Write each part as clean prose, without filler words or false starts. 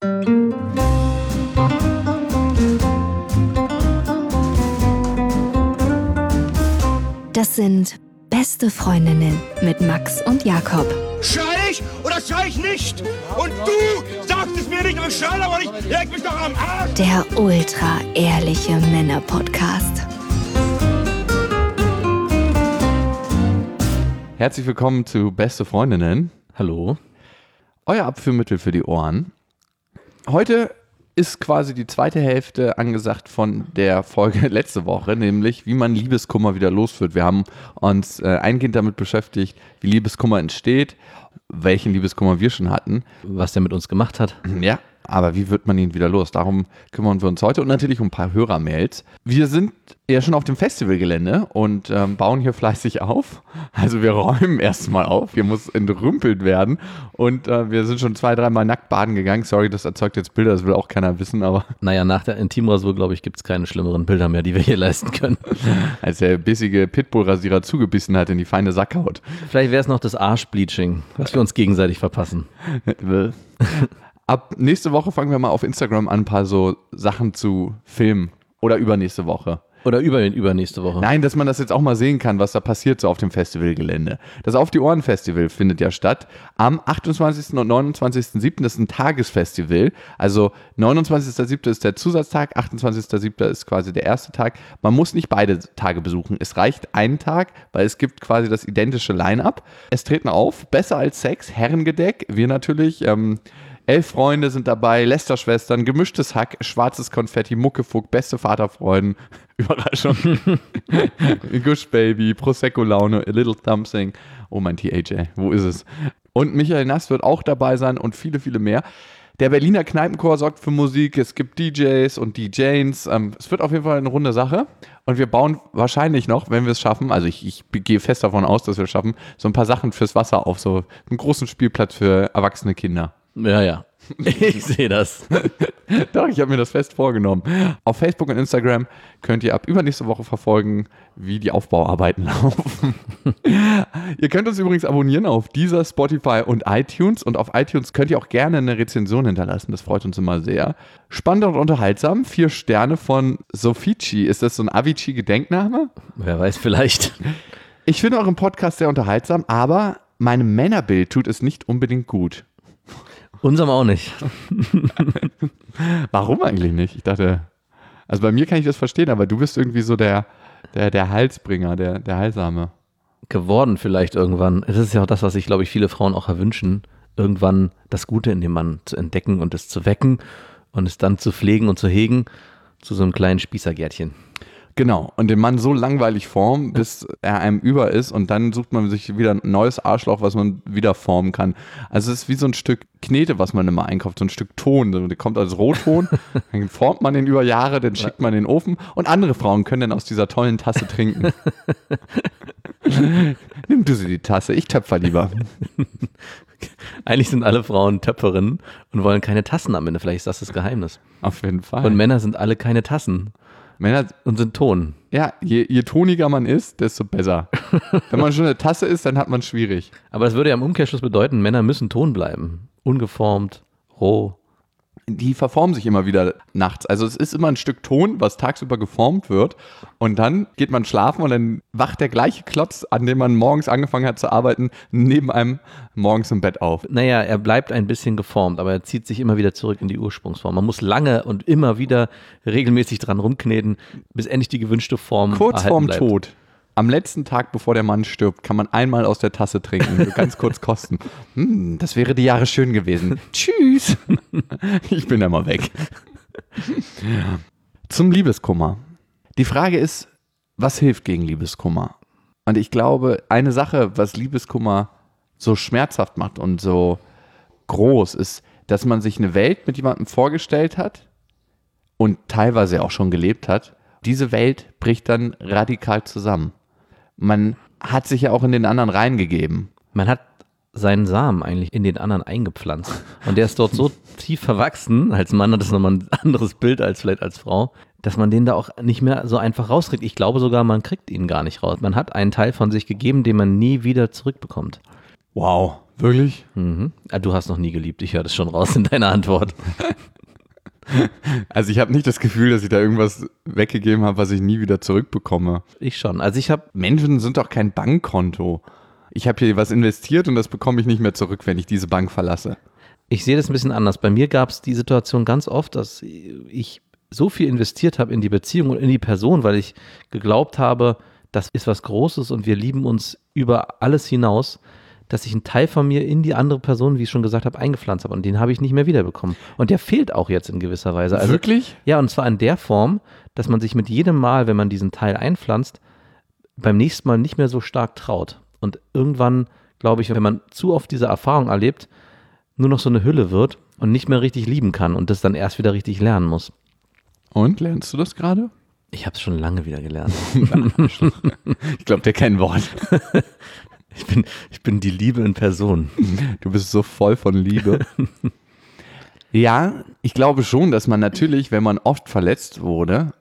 Das sind Beste Freundinnen mit Max und Jakob. Schrei ich oder schrei ich nicht? Und du sagst es mir nicht, aber ich schrei aber nicht. Leg mich doch am Arsch. Der ultra-ehrliche Männer-Podcast. Herzlich willkommen zu Beste Freundinnen. Hallo. Euer Abführmittel für die Ohren. Heute ist quasi die zweite Hälfte angesagt von der Folge letzte Woche, nämlich wie man Liebeskummer wieder los wird. Wir haben uns eingehend damit beschäftigt, wie Liebeskummer entsteht, welchen Liebeskummer wir schon hatten. Was der mit uns gemacht hat. Ja, aber wie wird man ihn wieder los? Darum kümmern wir uns heute und natürlich um ein paar Hörermails. Wir sind ja schon auf dem Festivalgelände und bauen hier fleißig auf. Also wir räumen erstmal auf, hier muss entrümpelt werden und wir sind schon 2-3 Mal nackt baden gegangen. Sorry, das erzeugt jetzt Bilder, das will auch keiner wissen, aber... Naja, nach der Intimrasur, glaube ich, gibt es keine schlimmeren Bilder mehr, die wir hier leisten können. Als der bissige Pitbull-Rasierer zugebissen hat in die feine Sackhaut. Vielleicht wäre es noch das Arschbleaching, was wir uns gegenseitig verpassen. Ab nächste Woche fangen wir mal auf Instagram an, ein paar so Sachen zu filmen. Oder übernächste Woche. Oder übernächste Woche. Nein, dass man das jetzt auch mal sehen kann, was da passiert so auf dem Festivalgelände. Das Auf die Ohren Festival findet ja statt am 28. und 29.07. Das ist ein Tagesfestival. Also 29.07. ist der Zusatztag, 28.07. ist quasi der erste Tag. Man muss nicht beide Tage besuchen. Es reicht einen Tag, weil es gibt quasi das identische Line-Up. Es treten auf, besser als Sex, Herrengedeck, wir natürlich, 11 Freunde sind dabei, Lästerschwestern, gemischtes Hack, schwarzes Konfetti, Muckefuck, beste Vaterfreuden, Überraschung, Gush Baby, Prosecco-Laune, A Little Something, oh mein TAJ, wo ist es? Und Michael Nass wird auch dabei sein und viele, viele mehr. Der Berliner Kneipenchor sorgt für Musik, es gibt DJs und DJs, es wird auf jeden Fall eine runde Sache und wir bauen wahrscheinlich noch, wenn wir es schaffen, also ich gehe fest davon aus, dass wir es schaffen, so ein paar Sachen fürs Wasser auf, so einen großen Spielplatz für erwachsene Kinder. Ja, ich sehe das. Doch, ich habe mir das fest vorgenommen. Auf Facebook und Instagram könnt ihr ab übernächste Woche verfolgen, wie die Aufbauarbeiten laufen. Ihr könnt uns übrigens abonnieren auf Deezer, Spotify und iTunes. Und auf iTunes könnt ihr auch gerne eine Rezension hinterlassen. Das freut uns immer sehr. Spannend und unterhaltsam. 4 Sterne von Sofici. Ist das so ein Avicii-Gedenkname? Wer weiß, vielleicht. Ich finde euren Podcast sehr unterhaltsam, aber meinem Männerbild tut es nicht unbedingt gut. Unserem auch nicht. Warum eigentlich nicht? Ich dachte, also bei mir kann ich das verstehen, aber du bist irgendwie so der Halsbringer, der Heilsame. Geworden vielleicht irgendwann. Es ist ja auch das, was sich, glaube ich, viele Frauen auch erwünschen, irgendwann das Gute in dem Mann zu entdecken und es zu wecken und es dann zu pflegen und zu hegen zu so einem kleinen Spießergärtchen. Genau, und den Mann so langweilig formen, bis er einem über ist und dann sucht man sich wieder ein neues Arschloch, was man wieder formen kann. Also es ist wie so ein Stück Knete, was man immer einkauft, so ein Stück Ton, der kommt als Rotton, dann formt man den über Jahre, dann schickt man den in den Ofen und andere Frauen können dann aus dieser tollen Tasse trinken. Nimm du sie die Tasse, ich töpfer lieber. Eigentlich sind alle Frauen Töpferinnen und wollen keine Tassen am Ende, vielleicht ist das Geheimnis. Auf jeden Fall. Und Männer sind alle keine Tassen. Männer und sind Ton. Ja, je toniger man ist, desto besser. Wenn man schon eine Tasse ist, dann hat man es schwierig. Aber das würde ja im Umkehrschluss bedeuten, Männer müssen Ton bleiben. Ungeformt, roh. Die verformen sich immer wieder nachts. Also es ist immer ein Stück Ton, was tagsüber geformt wird und dann geht man schlafen und dann wacht der gleiche Klotz, an dem man morgens angefangen hat zu arbeiten, neben einem morgens im Bett auf. Naja, er bleibt ein bisschen geformt, aber er zieht sich immer wieder zurück in die Ursprungsform. Man muss lange und immer wieder regelmäßig dran rumkneten, bis endlich die gewünschte Form kurz vorm bleibt. Tod. Am letzten Tag, bevor der Mann stirbt, kann man einmal aus der Tasse trinken, so ganz kurz kosten. Das wäre die Jahre schön gewesen. Tschüss. Ich bin da mal weg. Zum Liebeskummer. Die Frage ist, was hilft gegen Liebeskummer? Und ich glaube, eine Sache, was Liebeskummer so schmerzhaft macht und so groß, ist, dass man sich eine Welt mit jemandem vorgestellt hat und teilweise auch schon gelebt hat. Diese Welt bricht dann radikal zusammen. Man hat sich ja auch in den anderen reingegeben. Man hat seinen Samen eigentlich in den anderen eingepflanzt. Und der ist dort so tief verwachsen, als Mann hat das nochmal ein anderes Bild als vielleicht als Frau, dass man den da auch nicht mehr so einfach rauskriegt. Ich glaube sogar, man kriegt ihn gar nicht raus. Man hat einen Teil von sich gegeben, den man nie wieder zurückbekommt. Wow, Wirklich? Du hast noch nie geliebt, ich höre das schon raus in deiner Antwort. Also ich habe nicht das Gefühl, dass ich da irgendwas weggegeben habe, was ich nie wieder zurückbekomme. Ich schon. Also ich habe Menschen sind doch kein Bankkonto. Ich habe hier was investiert und das bekomme ich nicht mehr zurück, wenn ich diese Bank verlasse. Ich sehe das ein bisschen anders. Bei mir gab es die Situation ganz oft, dass ich so viel investiert habe in die Beziehung und in die Person, weil ich geglaubt habe, das ist was Großes und wir lieben uns über alles hinaus, dass ich einen Teil von mir in die andere Person, wie ich schon gesagt habe, eingepflanzt habe. Und den habe ich nicht mehr wiederbekommen. Und der fehlt auch jetzt in gewisser Weise. Also, wirklich? Ja, und zwar in der Form, dass man sich mit jedem Mal, wenn man diesen Teil einpflanzt, beim nächsten Mal nicht mehr so stark traut. Und irgendwann, glaube ich, wenn man zu oft diese Erfahrung erlebt, nur noch so eine Hülle wird und nicht mehr richtig lieben kann und das dann erst wieder richtig lernen muss. Und, lernst du das gerade? Ich habe es schon lange wieder gelernt. Ich glaube dir kein Wort. Ich bin die Liebe in Person. Du bist so voll von Liebe. Ja, ich glaube schon, dass man natürlich, wenn man oft verletzt wurde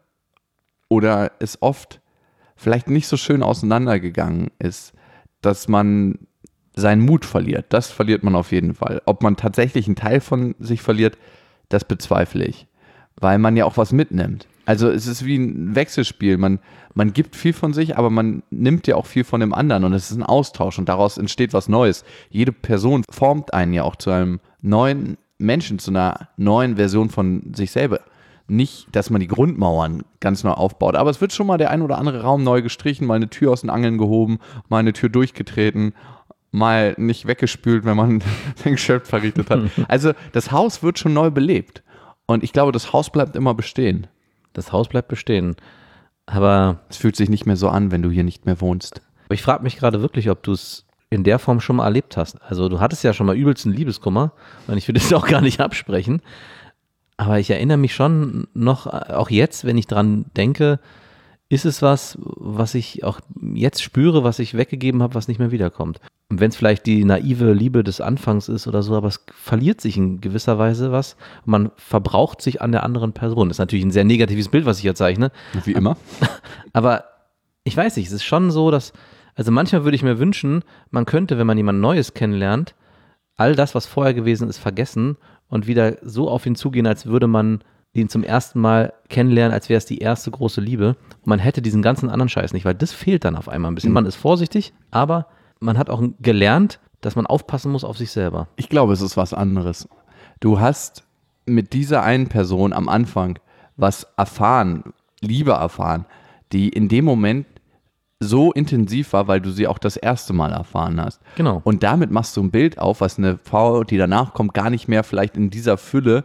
oder es oft vielleicht nicht so schön auseinandergegangen ist, dass man seinen Mut verliert. Das verliert man auf jeden Fall. Ob man tatsächlich einen Teil von sich verliert, das bezweifle ich. Weil man ja auch was mitnimmt. Also es ist wie ein Wechselspiel. Man gibt viel von sich, aber man nimmt ja auch viel von dem anderen und es ist ein Austausch und daraus entsteht was Neues. Jede Person formt einen ja auch zu einem neuen Menschen, zu einer neuen Version von sich selber. Nicht, dass man die Grundmauern ganz neu aufbaut, aber es wird schon mal der ein oder andere Raum neu gestrichen, mal eine Tür aus den Angeln gehoben, mal eine Tür durchgetreten, mal nicht weggespült, wenn man sein Geschäft verrichtet hat. Also das Haus wird schon neu belebt und ich glaube, das Haus bleibt immer bestehen. Das Haus bleibt bestehen, aber es fühlt sich nicht mehr so an, wenn du hier nicht mehr wohnst. Aber ich frage mich gerade wirklich, ob du es in der Form schon mal erlebt hast. Also du hattest ja schon mal übelsten Liebeskummer und ich will das auch gar nicht absprechen, aber ich erinnere mich schon noch, auch jetzt, wenn ich dran denke, ist es was ich auch jetzt spüre, was ich weggegeben habe, was nicht mehr wiederkommt. Und wenn es vielleicht die naive Liebe des Anfangs ist oder so, aber es verliert sich in gewisser Weise was. Man verbraucht sich an der anderen Person. Das ist natürlich ein sehr negatives Bild, was ich hier zeichne. Wie immer. Aber ich weiß nicht, es ist schon so, dass, also manchmal würde ich mir wünschen, man könnte, wenn man jemand Neues kennenlernt, all das, was vorher gewesen ist, vergessen und wieder so auf ihn zugehen, als würde man ihn zum ersten Mal kennenlernen, als wäre es die erste große Liebe. Und man hätte diesen ganzen anderen Scheiß nicht, weil das fehlt dann auf einmal ein bisschen. Man ist vorsichtig, aber man hat auch gelernt, dass man aufpassen muss auf sich selber. Ich glaube, es ist was anderes. Du hast mit dieser einen Person am Anfang was erfahren, Liebe erfahren, die in dem Moment so intensiv war, weil du sie auch das erste Mal erfahren hast. Genau. Und damit machst du ein Bild auf, was eine Frau, die danach kommt, gar nicht mehr vielleicht in dieser Fülle,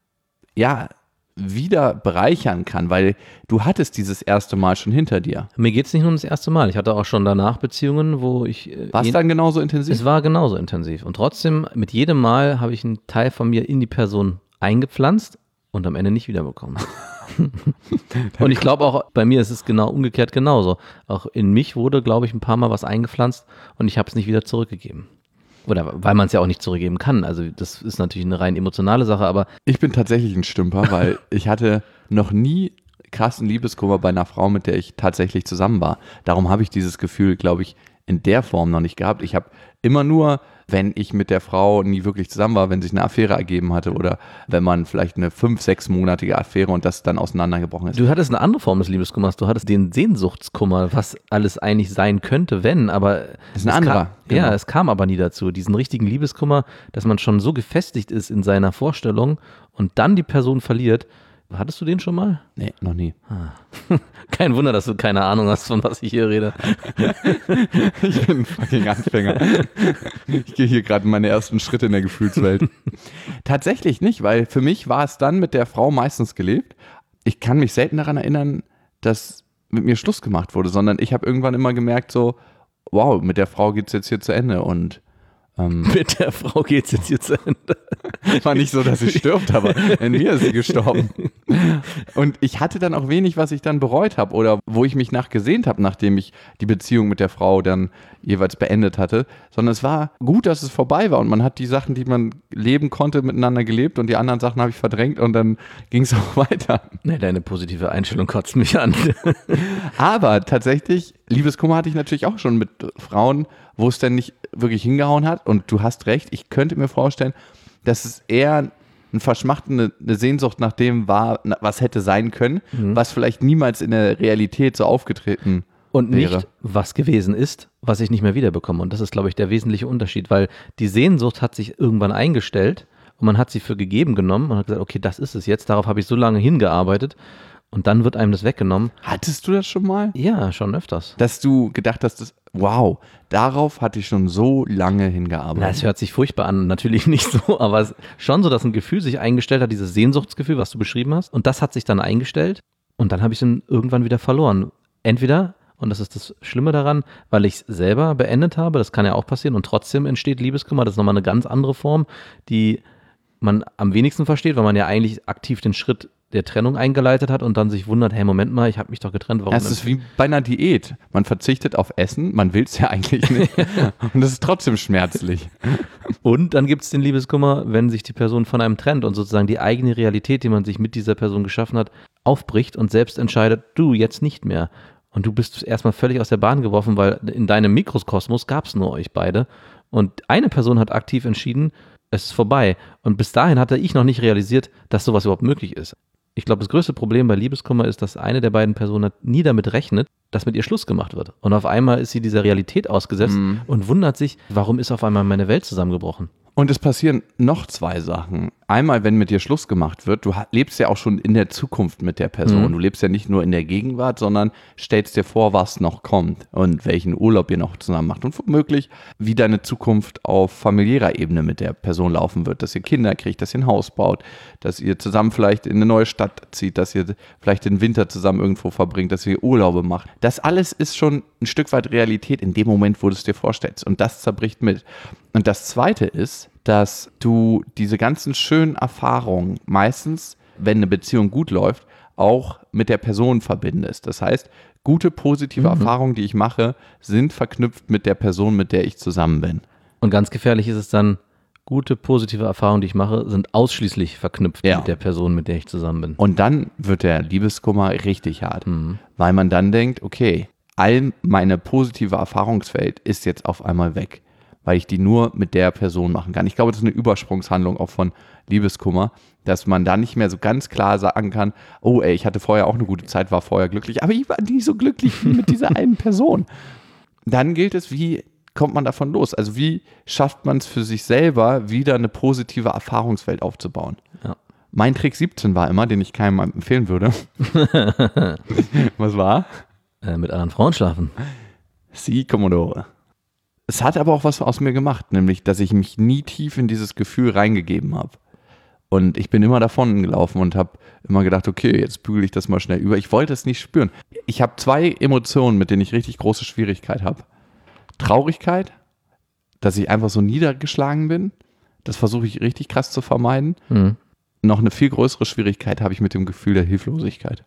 ja, wieder bereichern kann, weil du hattest dieses erste Mal schon hinter dir. Mir geht es nicht nur um das erste Mal. Ich hatte auch schon danach Beziehungen, wo ich... War es dann genauso intensiv? Es war genauso intensiv. Und trotzdem, mit jedem Mal habe ich einen Teil von mir in die Person eingepflanzt und am Ende nicht wiederbekommen. Und ich glaube auch, bei mir ist es genau umgekehrt genauso. Auch in mich wurde, glaube ich, ein paar Mal was eingepflanzt und ich habe es nicht wieder zurückgegeben. Oder weil man es ja auch nicht zurückgeben kann. Also das ist natürlich eine rein emotionale Sache, aber... Ich bin tatsächlich ein Stümper, weil ich hatte noch nie krassen Liebeskummer bei einer Frau, mit der ich tatsächlich zusammen war. Darum habe ich dieses Gefühl, glaube ich, in der Form noch nicht gehabt. Ich habe immer nur, wenn ich mit der Frau nie wirklich zusammen war, wenn sich eine Affäre ergeben hatte oder wenn man vielleicht eine 5-6-monatige Affäre und das dann auseinandergebrochen ist. Du hattest eine andere Form des Liebeskummers. Du hattest den Sehnsuchtskummer, was alles eigentlich sein könnte, wenn, aber... Das ist ein anderer. Genau. Ja, es kam aber nie dazu. Diesen richtigen Liebeskummer, dass man schon so gefestigt ist in seiner Vorstellung und dann die Person verliert. Hattest du den schon mal? Nee, noch nie. Kein Wunder, dass du keine Ahnung hast, von was ich hier rede. Ich bin ein fucking Anfänger. Ich gehe hier gerade meine ersten Schritte in der Gefühlswelt. Tatsächlich nicht, weil für mich war es dann mit der Frau meistens gelebt. Ich kann mich selten daran erinnern, dass mit mir Schluss gemacht wurde, sondern ich habe irgendwann immer gemerkt so, wow, mit der Frau geht es jetzt hier zu Ende und mit der Frau geht's jetzt hier zu Ende. war nicht so, dass sie stirbt, aber in mir ist sie gestorben. Und ich hatte dann auch wenig, was ich dann bereut habe oder wo ich mich nachgesehnt habe, nachdem ich die Beziehung mit der Frau dann jeweils beendet hatte, sondern es war gut, dass es vorbei war und man hat die Sachen, die man leben konnte, miteinander gelebt und die anderen Sachen habe ich verdrängt und dann ging es auch weiter. Nee, deine positive Einstellung kotzt mich an. Aber tatsächlich, Liebeskummer hatte ich natürlich auch schon mit Frauen, wo es dann nicht wirklich hingehauen hat und du hast recht, ich könnte mir vorstellen, dass es eher ein Verschmachten, eine Sehnsucht nach dem war, was hätte sein können, was vielleicht niemals in der Realität so aufgetreten Und wäre. nicht, was gewesen ist, was ich nicht mehr wiederbekomme. Und das ist, glaube ich, der wesentliche Unterschied, weil die Sehnsucht hat sich irgendwann eingestellt und man hat sie für gegeben genommen und hat gesagt, okay, das ist es jetzt, darauf habe ich so lange hingearbeitet und dann wird einem das weggenommen. Hattest du das schon mal? Ja, schon öfters. Dass du gedacht hast, wow, darauf hatte ich schon so lange Na, hingearbeitet. es hört sich furchtbar an, natürlich nicht so, aber es ist schon so, dass ein Gefühl sich eingestellt hat, dieses Sehnsuchtsgefühl, was du beschrieben hast. Und das hat sich dann eingestellt und dann habe ich es dann irgendwann wieder verloren. Entweder, und das ist das Schlimme daran, weil ich es selber beendet habe, das kann ja auch passieren und trotzdem entsteht Liebeskummer, das ist nochmal eine ganz andere Form, die man am wenigsten versteht, weil man ja eigentlich aktiv den Schritt der Trennung eingeleitet hat und dann sich wundert, hey, Moment mal, ich habe mich doch getrennt, warum Es ist wie bei einer Diät. Man verzichtet auf Essen, man will es ja eigentlich nicht. Und das ist trotzdem schmerzlich. Und dann gibt es den Liebeskummer, wenn sich die Person von einem trennt und sozusagen die eigene Realität, die man sich mit dieser Person geschaffen hat, aufbricht und selbst entscheidet, du, jetzt nicht mehr. Und du bist erstmal völlig aus der Bahn geworfen, weil in deinem Mikrokosmos gab es nur euch beide. Und eine Person hat aktiv entschieden, es ist vorbei. Und bis dahin hatte ich noch nicht realisiert, dass sowas überhaupt möglich ist. Ich glaube, das größte Problem bei Liebeskummer ist, dass eine der beiden Personen nie damit rechnet, dass mit ihr Schluss gemacht wird. Und auf einmal ist sie dieser Realität ausgesetzt und wundert sich, warum ist auf einmal meine Welt zusammengebrochen. Und es passieren noch zwei Sachen. Einmal, wenn mit dir Schluss gemacht wird, du lebst ja auch schon in der Zukunft mit der Person. Du lebst ja nicht nur in der Gegenwart, sondern stellst dir vor, was noch kommt und welchen Urlaub ihr noch zusammen macht und womöglich, wie deine Zukunft auf familiärer Ebene mit der Person laufen wird, dass ihr Kinder kriegt, dass ihr ein Haus baut, dass ihr zusammen vielleicht in eine neue Stadt zieht, dass ihr vielleicht den Winter zusammen irgendwo verbringt, dass ihr Urlaube macht. Das alles ist schon ein Stück weit Realität in dem Moment, wo du es dir vorstellst und das zerbricht mit. Und das Zweite ist, dass du diese ganzen schönen Erfahrungen meistens, wenn eine Beziehung gut läuft, auch mit der Person verbindest. Das heißt, gute, positive Erfahrungen, die ich mache, sind verknüpft mit der Person, mit der ich zusammen bin. Und ganz gefährlich ist es dann, gute, positive Erfahrungen, die ich mache, sind ausschließlich verknüpft Ja. mit der Person, mit der ich zusammen bin. Und dann wird der Liebeskummer richtig hart, weil man dann denkt, okay, all meine positive Erfahrungswelt ist jetzt auf einmal weg, weil ich die nur mit der Person machen kann. Ich glaube, das ist eine Übersprungshandlung auch von Liebeskummer, dass man da nicht mehr so ganz klar sagen kann, oh ey, ich hatte vorher auch eine gute Zeit, war vorher glücklich, aber ich war nie so glücklich wie mit dieser einen Person. Dann gilt es, wie kommt man davon los? Also wie schafft man es für sich selber, wieder eine positive Erfahrungswelt aufzubauen? Ja. Mein Trick 17 war immer, den ich keinem empfehlen würde. Was war? Mit anderen Frauen schlafen. Sie, Commodore. Es hat aber auch was aus mir gemacht, nämlich, dass ich mich nie tief in dieses Gefühl reingegeben habe. Und ich bin immer davon gelaufen und habe immer gedacht, okay, jetzt bügele ich das mal schnell über. Ich wollte es nicht spüren. Ich habe zwei Emotionen, mit denen ich richtig große Schwierigkeit habe. Traurigkeit, dass ich einfach so niedergeschlagen bin. Das versuche ich richtig krass zu vermeiden. Noch eine viel größere Schwierigkeit habe ich mit dem Gefühl der Hilflosigkeit.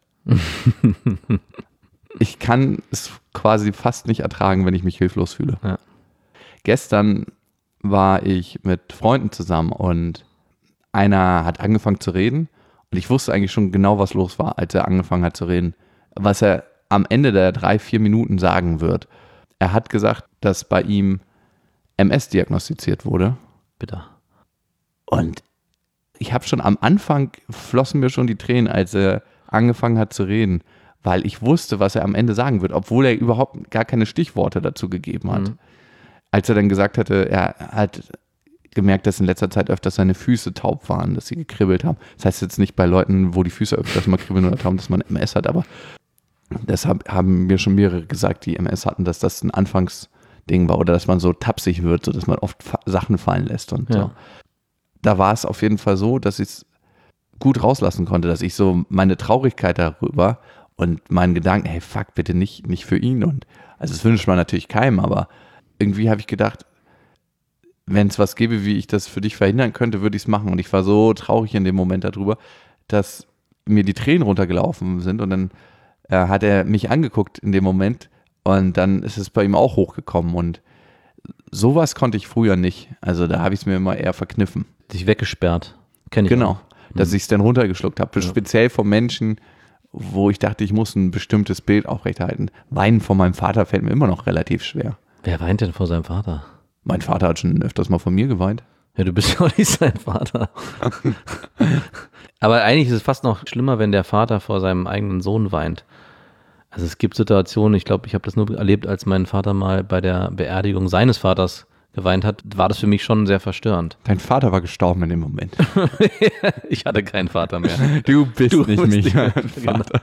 Ich kann es quasi fast nicht ertragen, wenn ich mich hilflos fühle. Ja. Gestern war ich mit Freunden zusammen und einer hat angefangen zu reden und ich wusste eigentlich schon genau, was los war, als er angefangen hat zu reden. Was er am Ende der 3-4 Minuten sagen wird. Er hat gesagt, dass bei ihm MS diagnostiziert wurde. Bitte. Und ich habe schon am Anfang, flossen mir schon die Tränen, als er angefangen hat zu reden, weil ich wusste, was er am Ende sagen wird, obwohl er überhaupt gar keine Stichworte dazu gegeben hat. Als er dann gesagt hatte, er hat gemerkt, dass in letzter Zeit öfters seine Füße taub waren, dass sie gekribbelt haben. Das heißt jetzt nicht bei Leuten, wo die Füße öfters mal kribbeln oder taub, dass man MS hat, aber deshalb haben mir schon mehrere gesagt, die MS hatten, dass das ein Anfangsding war oder dass man so tapsig wird, so dass man oft Sachen fallen lässt und so. Da war es auf jeden Fall so, dass ich es gut rauslassen konnte, dass ich so meine Traurigkeit darüber und meinen Gedanken, hey, fuck, bitte nicht für ihn. Und also das wünscht man natürlich keinem, aber irgendwie habe ich gedacht, wenn es was gäbe, wie ich das für dich verhindern könnte, würde ich es machen. Und ich war so traurig in dem Moment darüber, dass mir die Tränen runtergelaufen sind und dann hat er mich angeguckt in dem Moment und dann ist es bei ihm auch hochgekommen und sowas konnte ich früher nicht. Also da habe ich es mir immer eher verkniffen. Dich weggesperrt. Kenn ich Genau, auch. dass ich es dann runtergeschluckt habe. Speziell von Menschen, wo ich dachte, ich muss ein bestimmtes Bild aufrechterhalten. Weinen von meinem Vater fällt mir immer noch relativ schwer. Wer weint denn vor seinem Vater? Mein Vater hat schon öfters mal von mir geweint. Ja, du bist ja auch nicht sein Vater. Aber eigentlich ist es fast noch schlimmer, wenn der Vater vor seinem eigenen Sohn weint. Also es gibt Situationen, ich glaube, ich habe das nur erlebt, als mein Vater mal bei der Beerdigung seines Vaters geweint hat, war das für mich schon sehr verstörend. Dein Vater war gestorben in dem Moment. Ich hatte keinen Vater mehr. Du bist nicht mich, mein Vater.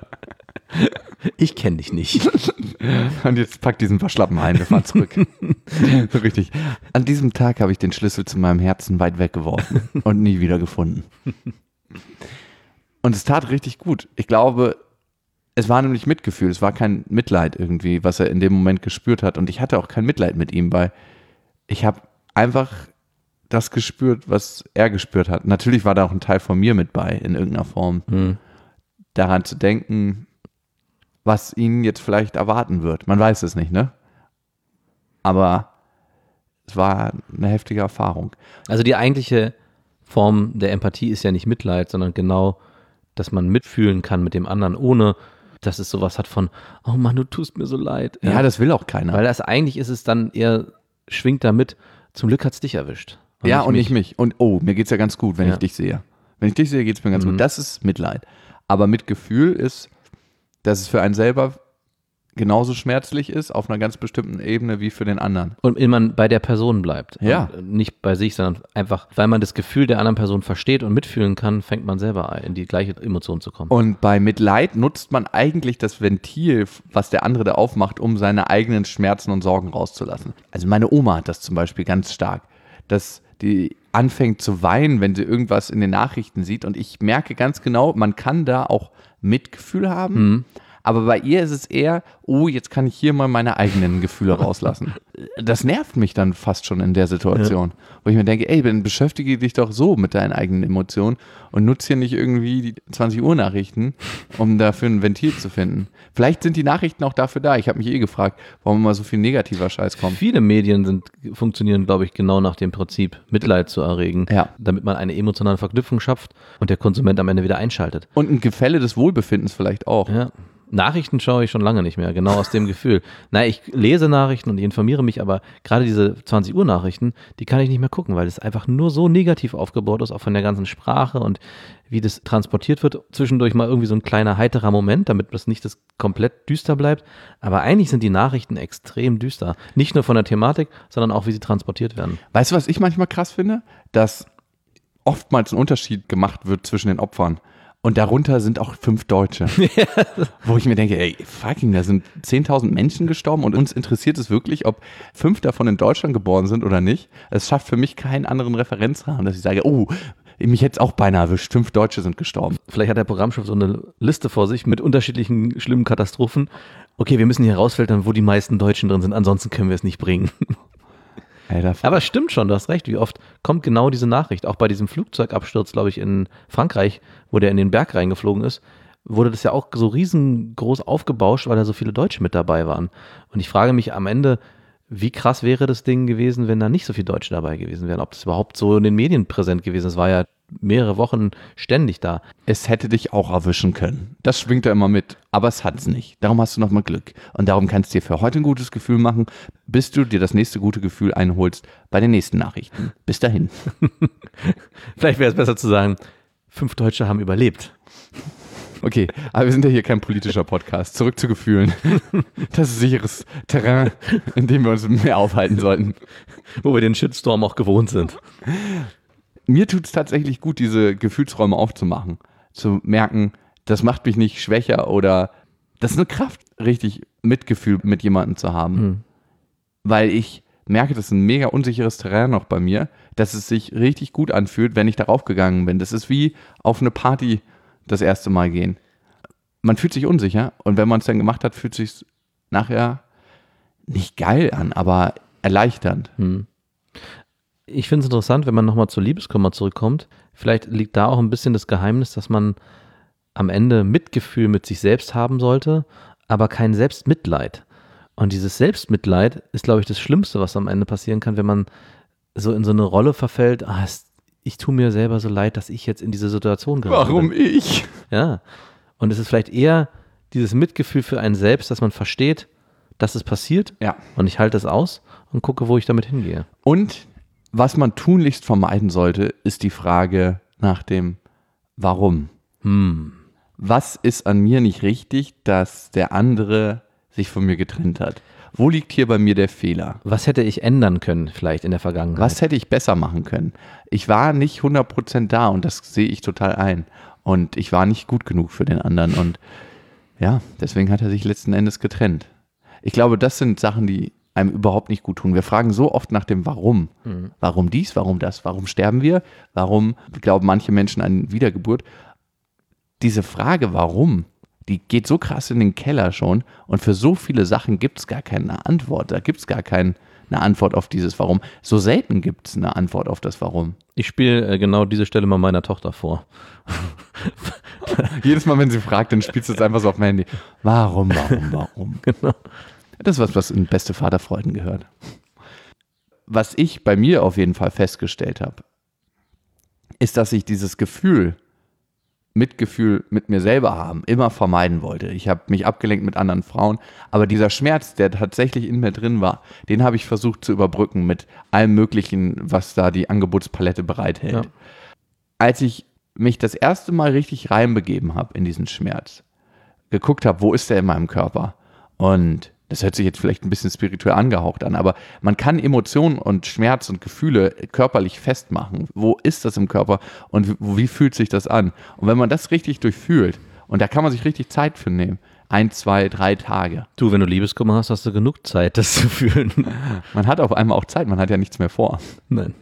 Ich kenne dich nicht. Und jetzt pack diesen Verschlappen ein, wir fahren zurück. So richtig. An diesem Tag habe ich den Schlüssel zu meinem Herzen weit weggeworfen und nie wieder gefunden. Und es tat richtig gut. Ich glaube, es war nämlich Mitgefühl, es war kein Mitleid irgendwie, was er in dem Moment gespürt hat. Und ich hatte auch kein Mitleid mit ihm, weil ich habe einfach das gespürt, was er gespürt hat. Natürlich war da auch ein Teil von mir mit bei, in irgendeiner Form. Daran zu denken, was ihn jetzt vielleicht erwarten wird. Man weiß es nicht, ne? Aber es war eine heftige Erfahrung. Also die eigentliche Form der Empathie ist ja nicht Mitleid, sondern genau, dass man mitfühlen kann mit dem anderen, ohne dass es sowas hat von, oh Mann, du tust mir so leid. Ja, das will auch keiner. Weil das eigentlich ist es dann eher, schwingt damit, zum Glück hat es dich erwischt. Und nicht mich. Und mir geht's ja ganz gut, wenn ich dich sehe. Wenn ich dich sehe, geht's mir ganz gut. Das ist Mitleid. Aber Mitgefühl ist, dass es für einen selber genauso schmerzlich ist, auf einer ganz bestimmten Ebene wie für den anderen. Und man bei der Person bleibt. Ja. Und nicht bei sich, sondern einfach, weil man das Gefühl der anderen Person versteht und mitfühlen kann, fängt man selber in die gleiche Emotion zu kommen. Und bei Mitleid nutzt man eigentlich das Ventil, was der andere da aufmacht, um seine eigenen Schmerzen und Sorgen rauszulassen. Also meine Oma hat das zum Beispiel ganz stark, dass die anfängt zu weinen, wenn sie irgendwas in den Nachrichten sieht. Und ich merke ganz genau, man kann da auch Mitgefühl haben. Aber bei ihr ist es eher, jetzt kann ich hier mal meine eigenen Gefühle rauslassen. Das nervt mich dann fast schon in der Situation, wo ich mir denke, dann beschäftige dich doch so mit deinen eigenen Emotionen und nutze hier nicht irgendwie die 20 Uhr Nachrichten, um dafür ein Ventil zu finden. Vielleicht sind die Nachrichten auch dafür da. Ich habe mich gefragt, warum immer so viel negativer Scheiß kommt. Viele Medien funktionieren, glaube ich, genau nach dem Prinzip, Mitleid zu erregen, damit man eine emotionale Verknüpfung schafft und der Konsument am Ende wieder einschaltet. Und ein Gefälle des Wohlbefindens vielleicht auch. Ja. Nachrichten schaue ich schon lange nicht mehr, genau aus dem Gefühl. Ich lese Nachrichten und ich informiere mich, aber gerade diese 20 Uhr Nachrichten, die kann ich nicht mehr gucken, weil es einfach nur so negativ aufgebaut ist, auch von der ganzen Sprache und wie das transportiert wird. Zwischendurch mal irgendwie so ein kleiner heiterer Moment, damit das nicht das komplett düster bleibt. Aber eigentlich sind die Nachrichten extrem düster. Nicht nur von der Thematik, sondern auch, wie sie transportiert werden. Weißt du, was ich manchmal krass finde? Dass oftmals ein Unterschied gemacht wird zwischen den Opfern. Und darunter sind auch 5 Deutsche. Wo ich mir denke, da sind 10.000 Menschen gestorben und uns interessiert es wirklich, ob 5 davon in Deutschland geboren sind oder nicht. Es schafft für mich keinen anderen Referenzrahmen, dass ich sage, mich hätte es auch beinahe erwischt, 5 Deutsche sind gestorben. Vielleicht hat der Programmchef so eine Liste vor sich mit unterschiedlichen schlimmen Katastrophen. Okay, wir müssen hier herausfiltern, wo die meisten Deutschen drin sind, ansonsten können wir es nicht bringen. Aber es stimmt schon, du hast recht, wie oft kommt genau diese Nachricht, auch bei diesem Flugzeugabsturz, glaube ich, in Frankreich, wo der in den Berg reingeflogen ist, wurde das ja auch so riesengroß aufgebauscht, weil da so viele Deutsche mit dabei waren. Und ich frage mich am Ende, wie krass wäre das Ding gewesen, wenn da nicht so viele Deutsche dabei gewesen wären, ob das überhaupt so in den Medien präsent gewesen ist. Es war ja mehrere Wochen ständig da. Es hätte dich auch erwischen können. Das schwingt ja immer mit, aber es hat es nicht. Darum hast du nochmal Glück. Und darum kannst du dir für heute ein gutes Gefühl machen, bis du dir das nächste gute Gefühl einholst bei den nächsten Nachrichten. Bis dahin. Vielleicht wäre es besser zu sagen, 5 Deutsche haben überlebt. Okay, aber wir sind ja hier kein politischer Podcast. Zurück zu Gefühlen. Das ist sicheres Terrain, in dem wir uns mehr aufhalten sollten. Wo wir den Shitstorm auch gewohnt sind. Mir tut es tatsächlich gut, diese Gefühlsräume aufzumachen. Zu merken, das macht mich nicht schwächer oder das ist eine Kraft, richtig Mitgefühl mit jemandem zu haben. Weil ich merke, das ist ein mega unsicheres Terrain noch bei mir, dass es sich richtig gut anfühlt, wenn ich darauf gegangen bin. Das ist wie auf eine Party das erste Mal gehen. Man fühlt sich unsicher und wenn man es dann gemacht hat, fühlt es sich nachher nicht geil an, aber erleichternd. Ich finde es interessant, wenn man nochmal zur Liebeskummer zurückkommt. Vielleicht liegt da auch ein bisschen das Geheimnis, dass man am Ende Mitgefühl mit sich selbst haben sollte, aber kein Selbstmitleid. Und dieses Selbstmitleid ist, glaube ich, das Schlimmste, was am Ende passieren kann, wenn man so in so eine Rolle verfällt, ich tue mir selber so leid, dass ich jetzt in diese Situation gerade bin. Warum ich? Ja, und es ist vielleicht eher dieses Mitgefühl für einen selbst, dass man versteht, dass es passiert Ja. und ich halte es aus und gucke, wo ich damit hingehe. Und was man tunlichst vermeiden sollte, ist die Frage nach dem Warum. Was ist an mir nicht richtig, dass der andere sich von mir getrennt hat? Wo liegt hier bei mir der Fehler? Was hätte ich ändern können vielleicht in der Vergangenheit? Was hätte ich besser machen können? Ich war nicht 100% da und das sehe ich total ein. Und ich war nicht gut genug für den anderen und ja, deswegen hat er sich letzten Endes getrennt. Ich glaube, das sind Sachen, die einem überhaupt nicht gut tun. Wir fragen so oft nach dem Warum. Warum dies, warum das? Warum sterben wir? Warum glauben manche Menschen an Wiedergeburt? Diese Frage, warum, die geht so krass in den Keller schon und für so viele Sachen gibt es gar keine Antwort. Da gibt es gar keine Antwort auf dieses Warum. So selten gibt es eine Antwort auf das Warum. Ich spiele genau diese Stelle mal meiner Tochter vor. Jedes Mal, wenn sie fragt, dann spielst du es einfach so auf dem Handy. Warum? Genau. Das ist was in beste Vaterfreuden gehört. Was ich bei mir auf jeden Fall festgestellt habe, ist, dass ich dieses Gefühl, Mitgefühl mit mir selber haben, immer vermeiden wollte. Ich habe mich abgelenkt mit anderen Frauen, aber dieser Schmerz, der tatsächlich in mir drin war, den habe ich versucht zu überbrücken mit allem Möglichen, was da die Angebotspalette bereithält. Ja. Als ich mich das erste Mal richtig reinbegeben habe in diesen Schmerz, geguckt habe, wo ist der in meinem Körper? Und das hört sich jetzt vielleicht ein bisschen spirituell angehaucht an, aber man kann Emotionen und Schmerz und Gefühle körperlich festmachen. Wo ist das im Körper und wie fühlt sich das an? Und wenn man das richtig durchfühlt, und da kann man sich richtig Zeit für nehmen, 1, 2, 3 Tage. Du, wenn du Liebeskummer hast, hast du genug Zeit, das zu fühlen. Man hat auf einmal auch Zeit, man hat ja nichts mehr vor. Nein.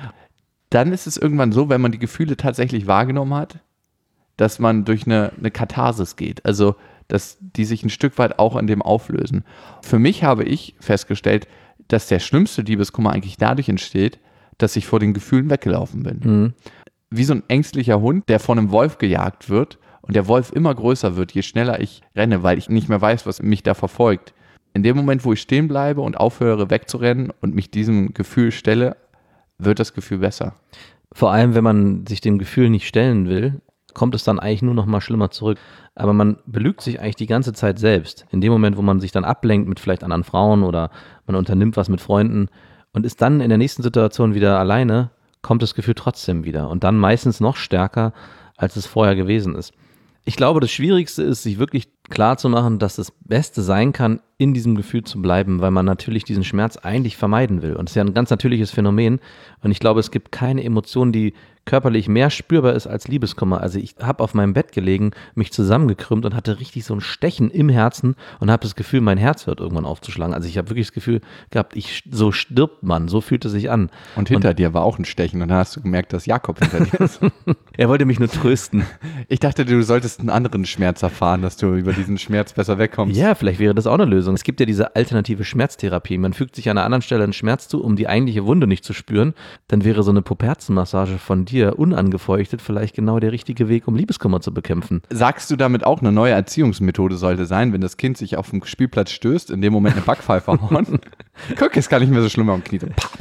Dann ist es irgendwann so, wenn man die Gefühle tatsächlich wahrgenommen hat, dass man durch eine Katharsis geht. Also dass die sich ein Stück weit auch in dem auflösen. Für mich habe ich festgestellt, dass der schlimmste Liebeskummer eigentlich dadurch entsteht, dass ich vor den Gefühlen weggelaufen bin. Wie so ein ängstlicher Hund, der von einem Wolf gejagt wird und der Wolf immer größer wird, je schneller ich renne, weil ich nicht mehr weiß, was mich da verfolgt. In dem Moment, wo ich stehen bleibe und aufhöre wegzurennen und mich diesem Gefühl stelle, wird das Gefühl besser. Vor allem, wenn man sich dem Gefühl nicht stellen will, kommt es dann eigentlich nur noch mal schlimmer zurück. Aber man belügt sich eigentlich die ganze Zeit selbst. In dem Moment, wo man sich dann ablenkt mit vielleicht anderen Frauen oder man unternimmt was mit Freunden und ist dann in der nächsten Situation wieder alleine, kommt das Gefühl trotzdem wieder. Und dann meistens noch stärker, als es vorher gewesen ist. Ich glaube, das Schwierigste ist, sich wirklich klar zu machen, dass das Beste sein kann, in diesem Gefühl zu bleiben, weil man natürlich diesen Schmerz eigentlich vermeiden will. Und es ist ja ein ganz natürliches Phänomen. Und ich glaube, es gibt keine Emotion, die körperlich mehr spürbar ist als Liebeskummer. Also ich habe auf meinem Bett gelegen, mich zusammengekrümmt und hatte richtig so ein Stechen im Herzen und habe das Gefühl, mein Herz hört irgendwann aufzuschlagen. Also ich habe wirklich das Gefühl gehabt, so stirbt man, so fühlt es sich an. Und hinter dir war auch ein Stechen und dann hast du gemerkt, dass Jakob hinter dir ist. Er wollte mich nur trösten. Ich dachte, du solltest einen anderen Schmerz erfahren, dass du über diesen Schmerz besser wegkommst. Ja, vielleicht wäre das auch eine Lösung. Es gibt ja diese alternative Schmerztherapie. Man fügt sich an einer anderen Stelle einen Schmerz zu, um die eigentliche Wunde nicht zu spüren. Dann wäre so eine Poperzenmassage von dir unangefeuchtet vielleicht genau der richtige Weg, um Liebeskummer zu bekämpfen. Sagst du damit auch, eine neue Erziehungsmethode sollte sein, wenn das Kind sich auf dem Spielplatz stößt, in dem Moment eine Backpfeife hauen? Guck, ist gar nicht mehr so schlimm am Knie.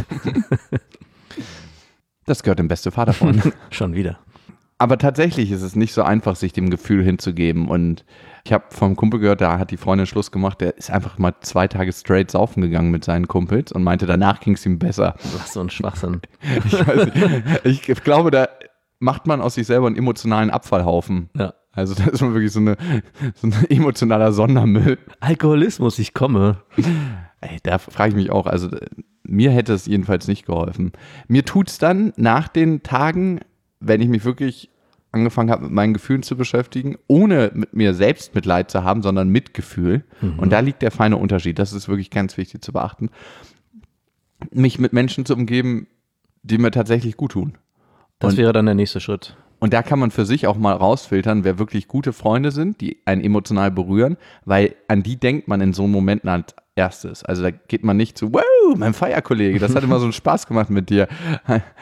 Das gehört dem beste Vaterfreund. Schon wieder. Aber tatsächlich ist es nicht so einfach, sich dem Gefühl hinzugeben. Und ich habe vom Kumpel gehört, da hat die Freundin Schluss gemacht, der ist einfach mal 2 Tage straight saufen gegangen mit seinen Kumpels und meinte, danach ging es ihm besser. Was so ein Schwachsinn. Ich weiß nicht. Ich glaube, da macht man aus sich selber einen emotionalen Abfallhaufen. Ja. Also da ist man wirklich so ein emotionaler Sondermüll. Alkoholismus, ich komme. Ey, da frage ich mich auch, also mir hätte es jedenfalls nicht geholfen. Mir tut es dann nach den Tagen, wenn ich mich wirklich angefangen habe, mit meinen Gefühlen zu beschäftigen, ohne mit mir selbst Mitleid zu haben, sondern Mitgefühl. Und da liegt der feine Unterschied. Das ist wirklich ganz wichtig zu beachten. Mich mit Menschen zu umgeben, die mir tatsächlich gut tun. Das wäre dann der nächste Schritt. Und da kann man für sich auch mal rausfiltern, wer wirklich gute Freunde sind, die einen emotional berühren, weil an die denkt man in so Momenten als erstes. Also da geht man nicht zu, wow, mein Feierkollege, das hat immer so einen Spaß gemacht mit dir.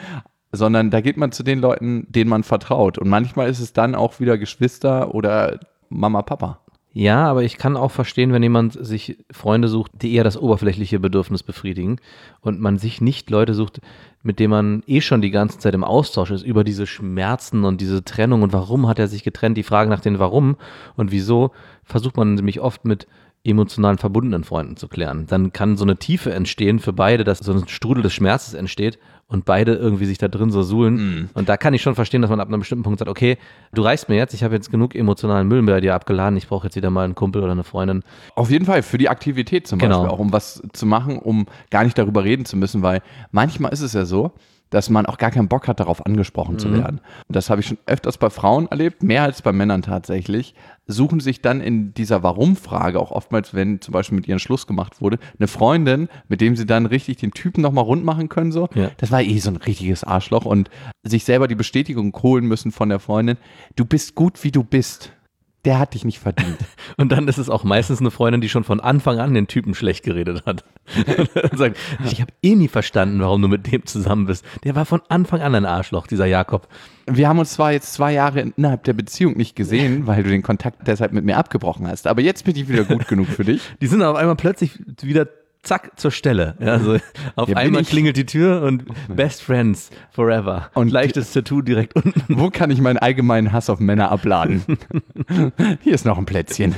sondern da geht man zu den Leuten, denen man vertraut. Und manchmal ist es dann auch wieder Geschwister oder Mama, Papa. Ja, aber ich kann auch verstehen, wenn jemand sich Freunde sucht, die eher das oberflächliche Bedürfnis befriedigen und man sich nicht Leute sucht, mit denen man schon die ganze Zeit im Austausch ist über diese Schmerzen und diese Trennung und warum hat er sich getrennt, die Frage nach den Warum und wieso versucht man nämlich oft mit emotional verbundenen Freunden zu klären. Dann kann so eine Tiefe entstehen für beide, dass so ein Strudel des Schmerzes entsteht und beide irgendwie sich da drin so suhlen. Und da kann ich schon verstehen, dass man ab einem bestimmten Punkt sagt, okay, du reichst mir jetzt, ich habe jetzt genug emotionalen Müll bei dir abgeladen, ich brauche jetzt wieder mal einen Kumpel oder eine Freundin. Auf jeden Fall, für die Aktivität zum Beispiel, auch um was zu machen, um gar nicht darüber reden zu müssen, weil manchmal ist es ja so, dass man auch gar keinen Bock hat, darauf angesprochen zu werden. Und das habe ich schon öfters bei Frauen erlebt, mehr als bei Männern tatsächlich, suchen sich dann in dieser Warum-Frage, auch oftmals, wenn zum Beispiel mit ihren Schluss gemacht wurde, eine Freundin, mit dem sie dann richtig den Typen nochmal rund machen können. So. Ja. Das war so ein richtiges Arschloch und sich selber die Bestätigung holen müssen von der Freundin, du bist gut, wie du bist. Der hat dich nicht verdient. Und dann ist es auch meistens eine Freundin, die schon von Anfang an den Typen schlecht geredet hat. Und sagt, ich habe nie verstanden, warum du mit dem zusammen bist. Der war von Anfang an ein Arschloch, dieser Jakob. Wir haben uns zwar jetzt 2 Jahre innerhalb der Beziehung nicht gesehen, weil du den Kontakt deshalb mit mir abgebrochen hast, aber jetzt bin ich wieder gut genug für dich. Die sind auf einmal plötzlich wieder zack, zur Stelle. Ja, also auf einmal klingelt die Tür und Best Friends forever. Und leichtes Tattoo direkt unten. Wo kann ich meinen allgemeinen Hass auf Männer abladen? Hier ist noch ein Plätzchen.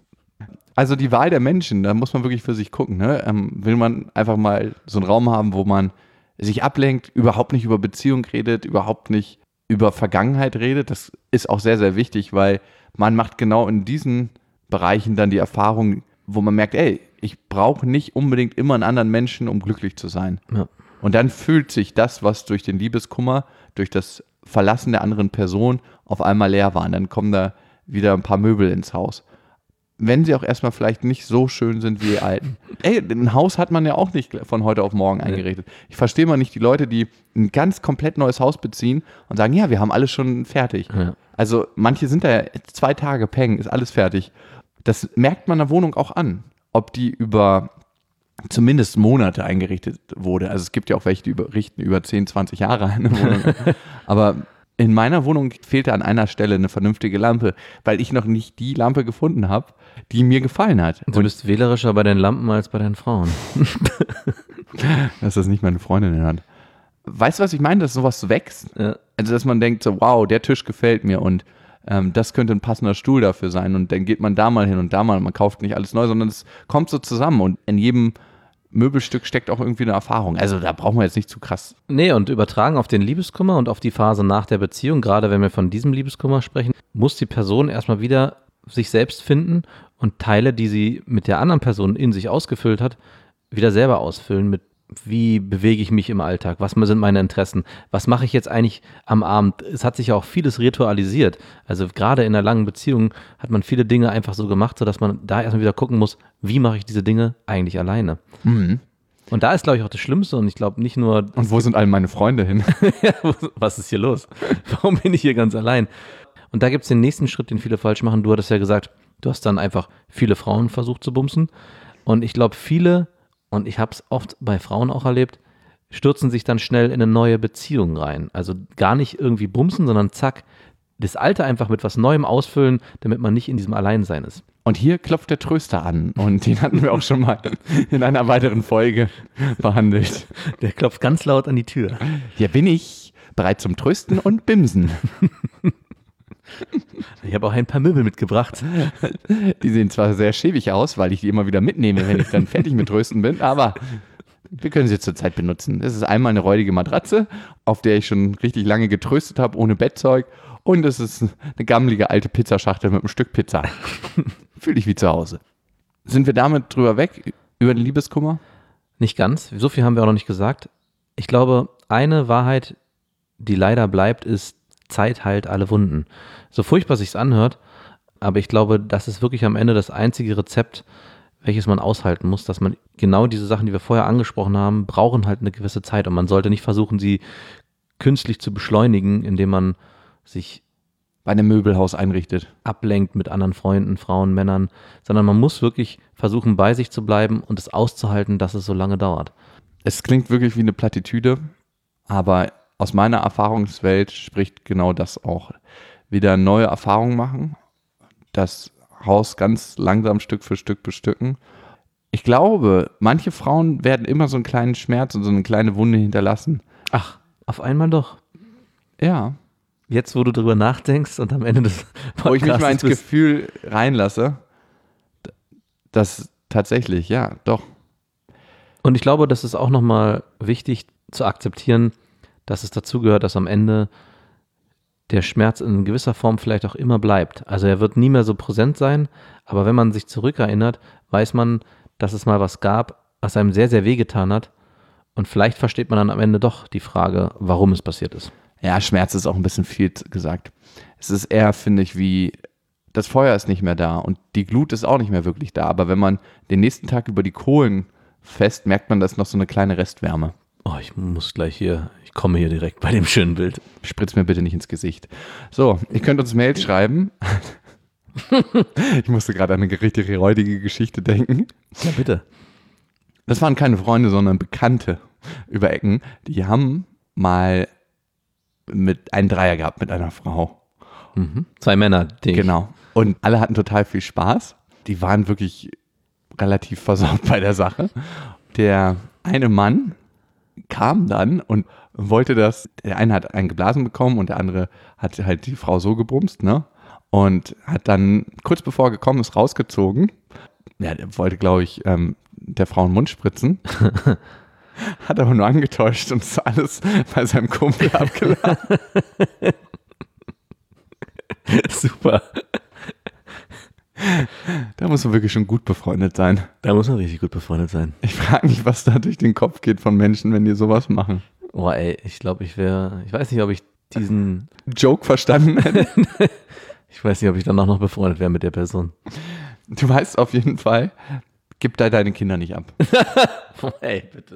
Also die Wahl der Menschen, da muss man wirklich für sich gucken. Ne? Will man einfach mal so einen Raum haben, wo man sich ablenkt, überhaupt nicht über Beziehung redet, überhaupt nicht über Vergangenheit redet. Das ist auch sehr, sehr wichtig, weil man macht genau in diesen Bereichen dann die Erfahrung, wo man merkt, ich brauche nicht unbedingt immer einen anderen Menschen, um glücklich zu sein. Ja. Und dann fühlt sich das, was durch den Liebeskummer, durch das Verlassen der anderen Person auf einmal leer war. Und dann kommen da wieder ein paar Möbel ins Haus. Wenn sie auch erstmal vielleicht nicht so schön sind wie die alten. Ein Haus hat man ja auch nicht von heute auf morgen eingerichtet. Ich verstehe mal nicht die Leute, die ein ganz komplett neues Haus beziehen und sagen, ja, wir haben alles schon fertig. Ja. Also manche sind da ja 2 Tage, peng, ist alles fertig. Das merkt man in der Wohnung auch an, ob die über zumindest Monate eingerichtet wurde. Also es gibt ja auch welche, die richten über 10, 20 Jahre eine Wohnung. Aber in meiner Wohnung fehlte an einer Stelle eine vernünftige Lampe, weil ich noch nicht die Lampe gefunden habe, die mir gefallen hat. Du bist wählerischer bei deinen Lampen als bei deinen Frauen. Dass das nicht meine Freundin hat. Weißt du, was ich meine? Dass sowas wächst? Ja. Also dass man denkt so, wow, der Tisch gefällt mir und das könnte ein passender Stuhl dafür sein und dann geht man da mal hin und da mal, man kauft nicht alles neu, sondern es kommt so zusammen und in jedem Möbelstück steckt auch irgendwie eine Erfahrung. Also da brauchen wir jetzt nicht zu krass. Nee, und übertragen auf den Liebeskummer und auf die Phase nach der Beziehung, gerade wenn wir von diesem Liebeskummer sprechen, muss die Person erstmal wieder sich selbst finden und Teile, die sie mit der anderen Person in sich ausgefüllt hat, wieder selber ausfüllen mit wie bewege ich mich im Alltag, was sind meine Interessen, was mache ich jetzt eigentlich am Abend. Es hat sich ja auch vieles ritualisiert. Also gerade in einer langen Beziehung hat man viele Dinge einfach so gemacht, sodass man da erstmal wieder gucken muss, wie mache ich diese Dinge eigentlich alleine. Mhm. Und da ist, glaube ich, auch das Schlimmste und ich glaube nicht nur... Und wo sind all meine Freunde hin? Was ist hier los? Warum bin ich hier ganz allein? Und da gibt es den nächsten Schritt, den viele falsch machen. Du hattest ja gesagt, du hast dann einfach viele Frauen versucht zu bumsen und ich glaube, viele... Und ich habe es oft bei Frauen auch erlebt, stürzen sich dann schnell in eine neue Beziehung rein. Also gar nicht irgendwie bumsen, sondern zack, das Alte einfach mit was Neuem ausfüllen, damit man nicht in diesem Alleinsein ist. Und hier klopft der Tröster an und den hatten wir auch schon mal in einer weiteren Folge behandelt. Der klopft ganz laut an die Tür. Hier bin ich, bereit zum Trösten und Bimsen. Ich habe auch ein paar Möbel mitgebracht. Die sehen zwar sehr schäbig aus, weil ich die immer wieder mitnehme, wenn ich dann fertig mit Trösten bin, aber wir können sie zurzeit benutzen. Das ist einmal eine räudige Matratze, auf der ich schon richtig lange getröstet habe, ohne Bettzeug. Und es ist eine gammelige alte Pizzaschachtel mit einem Stück Pizza. Fühle ich wie zu Hause. Sind wir damit drüber weg, über den Liebeskummer? Nicht ganz. So viel haben wir auch noch nicht gesagt. Ich glaube, eine Wahrheit, die leider bleibt, ist, Zeit heilt alle Wunden. So furchtbar sich's anhört, aber ich glaube, das ist wirklich am Ende das einzige Rezept, welches man aushalten muss, dass man genau diese Sachen, die wir vorher angesprochen haben, brauchen halt eine gewisse Zeit und man sollte nicht versuchen, sie künstlich zu beschleunigen, indem man sich bei einem Möbelhaus einrichtet, ablenkt mit anderen Freunden, Frauen, Männern, sondern man muss wirklich versuchen, bei sich zu bleiben und es auszuhalten, dass es so lange dauert. Es klingt wirklich wie eine Plattitüde, aber aus meiner Erfahrungswelt spricht genau das auch. Wieder neue Erfahrungen machen, das Haus ganz langsam Stück für Stück bestücken. Ich glaube, manche Frauen werden immer so einen kleinen Schmerz und so eine kleine Wunde hinterlassen. Ach, auf einmal doch. Ja. Jetzt, wo du drüber nachdenkst und am Ende des Podcasts Wo ich mich mal ins Gefühl reinlasse, das tatsächlich, ja, doch. Und ich glaube, das ist auch nochmal wichtig zu akzeptieren, dass es dazugehört, dass am Ende der Schmerz in gewisser Form vielleicht auch immer bleibt. Also er wird nie mehr so präsent sein, aber wenn man sich zurückerinnert, weiß man, dass es mal was gab, was einem sehr, sehr wehgetan hat. Und vielleicht versteht man dann am Ende doch die Frage, warum es passiert ist. Ja, Schmerz ist auch ein bisschen viel gesagt. Es ist eher, finde ich, wie das Feuer ist nicht mehr da und die Glut ist auch nicht mehr wirklich da. Aber wenn man den nächsten Tag über die Kohlen fest, merkt man, da ist noch so eine kleine Restwärme. Oh, ich komme hier direkt bei dem schönen Bild. Spritz mir bitte nicht ins Gesicht. So, ihr könnt uns Mails schreiben. Ich musste gerade an eine richtig räudige Geschichte denken. Ja, bitte. Das waren keine Freunde, sondern Bekannte über Ecken. Die haben mal einen Dreier gehabt mit einer Frau. Mhm. 2 Männer, denke ich. Genau. Und alle hatten total viel Spaß. Die waren wirklich relativ versaut bei der Sache. Der eine Mann kam dann und wollte das, der eine hat einen geblasen bekommen und der andere hat halt die Frau so gebumst, ne? Und hat dann kurz bevor er gekommen ist, rausgezogen. Ja, der wollte, glaube ich, der Frau einen Mund spritzen. Hat aber nur angetäuscht und ist alles bei seinem Kumpel abgeladen. Super. Da muss man wirklich schon gut befreundet sein. Da muss man richtig gut befreundet sein. Ich frage mich, was da durch den Kopf geht von Menschen, wenn die sowas machen. Oh ey, ich glaube, ich weiß nicht, ob ich diesen Joke verstanden hätte. Ich weiß nicht, ob ich dann auch noch befreundet wäre mit der Person. Du weißt auf jeden Fall, gib da deine Kinder nicht ab. Ey, bitte.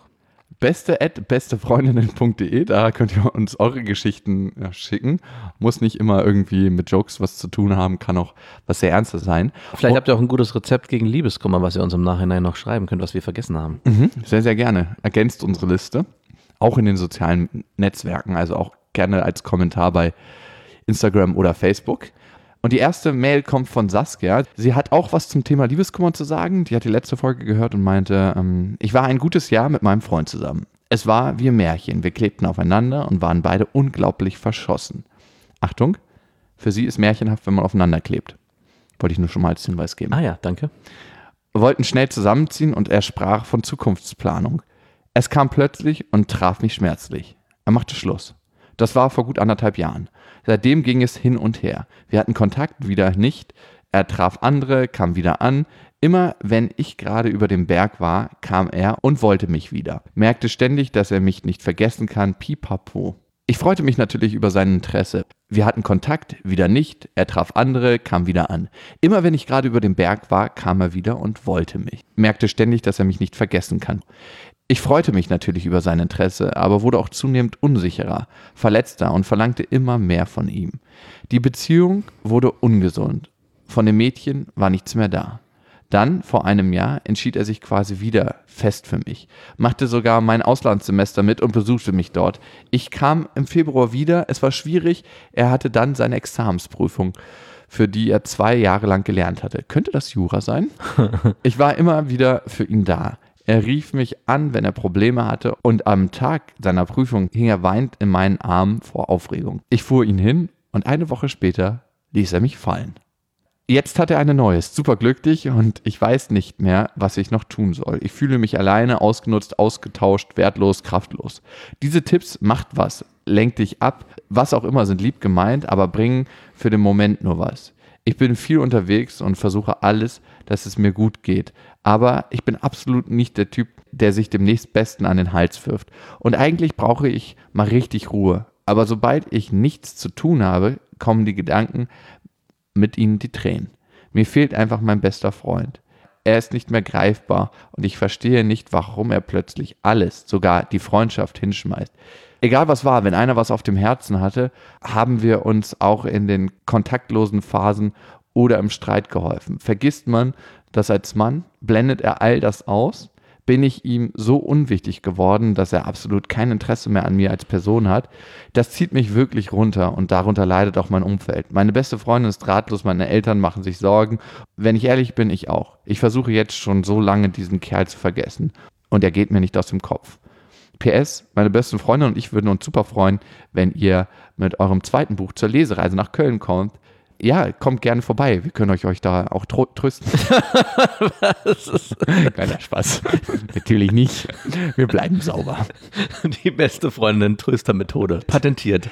beste@bestefreundinnen.de, da könnt ihr uns eure Geschichten schicken. Muss nicht immer irgendwie mit Jokes was zu tun haben, kann auch was sehr Ernstes sein. Vielleicht habt ihr auch ein gutes Rezept gegen Liebeskummer, was ihr uns im Nachhinein noch schreiben könnt, was wir vergessen haben. Sehr, sehr gerne. Ergänzt unsere Liste. Auch in den sozialen Netzwerken, also auch gerne als Kommentar bei Instagram oder Facebook. Und die erste Mail kommt von Saskia. Sie hat auch was zum Thema Liebeskummer zu sagen. Die hat die letzte Folge gehört und meinte, ich war ein gutes Jahr mit meinem Freund zusammen. Es war wie ein Märchen. Wir klebten aufeinander und waren beide unglaublich verschossen. Achtung, für sie ist märchenhaft, wenn man aufeinander klebt. Wollte ich nur schon mal als Hinweis geben. Ah ja, danke. Wir wollten schnell zusammenziehen und er sprach von Zukunftsplanung. Es kam plötzlich und traf mich schmerzlich. Er machte Schluss. Das war vor gut 1,5 Jahren. Seitdem ging es hin und her. Wir hatten Kontakt, wieder nicht. Er traf andere, kam wieder an. Immer wenn ich gerade über dem Berg war, kam er und wollte mich wieder. Merkte ständig, dass er mich nicht vergessen kann. Pipapo. Ich freute mich natürlich über sein Interesse. Wir hatten Kontakt, wieder nicht. Er traf andere, kam wieder an. Immer wenn ich gerade über dem Berg war, kam er wieder und wollte mich. Merkte ständig, dass er mich nicht vergessen kann. Ich freute mich natürlich über sein Interesse, aber wurde auch zunehmend unsicherer, verletzter und verlangte immer mehr von ihm. Die Beziehung wurde ungesund. Von dem Mädchen war nichts mehr da. Dann, vor einem Jahr, entschied er sich quasi wieder fest für mich, machte sogar mein Auslandssemester mit und besuchte mich dort. Ich kam im Februar wieder, es war schwierig, er hatte dann seine Examensprüfung, für die er 2 Jahre lang gelernt hatte. Könnte das Jura sein? Ich war immer wieder für ihn da. Er rief mich an, wenn er Probleme hatte, und am Tag seiner Prüfung hing er weinend in meinen Armen vor Aufregung. Ich fuhr ihn hin und eine Woche später ließ er mich fallen. Jetzt hat er eine neue, ist superglücklich und ich weiß nicht mehr, was ich noch tun soll. Ich fühle mich alleine, ausgenutzt, ausgetauscht, wertlos, kraftlos. Diese Tipps, macht was, lenkt dich ab, was auch immer, sind lieb gemeint, aber bringen für den Moment nur was. Ich bin viel unterwegs und versuche alles, dass es mir gut geht. Aber ich bin absolut nicht der Typ, der sich dem nächstbesten an den Hals wirft. Und eigentlich brauche ich mal richtig Ruhe. Aber sobald ich nichts zu tun habe, kommen die Gedanken, mit ihnen die Tränen. Mir fehlt einfach mein bester Freund. Er ist nicht mehr greifbar und ich verstehe nicht, warum er plötzlich alles, sogar die Freundschaft, hinschmeißt. Egal was war, wenn einer was auf dem Herzen hatte, haben wir uns auch in den kontaktlosen Phasen oder im Streit geholfen. Vergisst man das als Mann, blendet er all das aus, bin ich ihm so unwichtig geworden, dass er absolut kein Interesse mehr an mir als Person hat. Das zieht mich wirklich runter und darunter leidet auch mein Umfeld. Meine beste Freundin ist ratlos, meine Eltern machen sich Sorgen. Wenn ich ehrlich bin, ich auch. Ich versuche jetzt schon so lange, diesen Kerl zu vergessen und er geht mir nicht aus dem Kopf. PS, meine besten Freunde und ich würden uns super freuen, wenn ihr mit eurem zweiten Buch zur Lesereise nach Köln kommt. Ja, kommt gerne vorbei. Wir können euch da auch trösten. Keiner Spaß. Natürlich nicht. Wir bleiben sauber. Die beste Freundin-Tröster-Methode. Patentiert.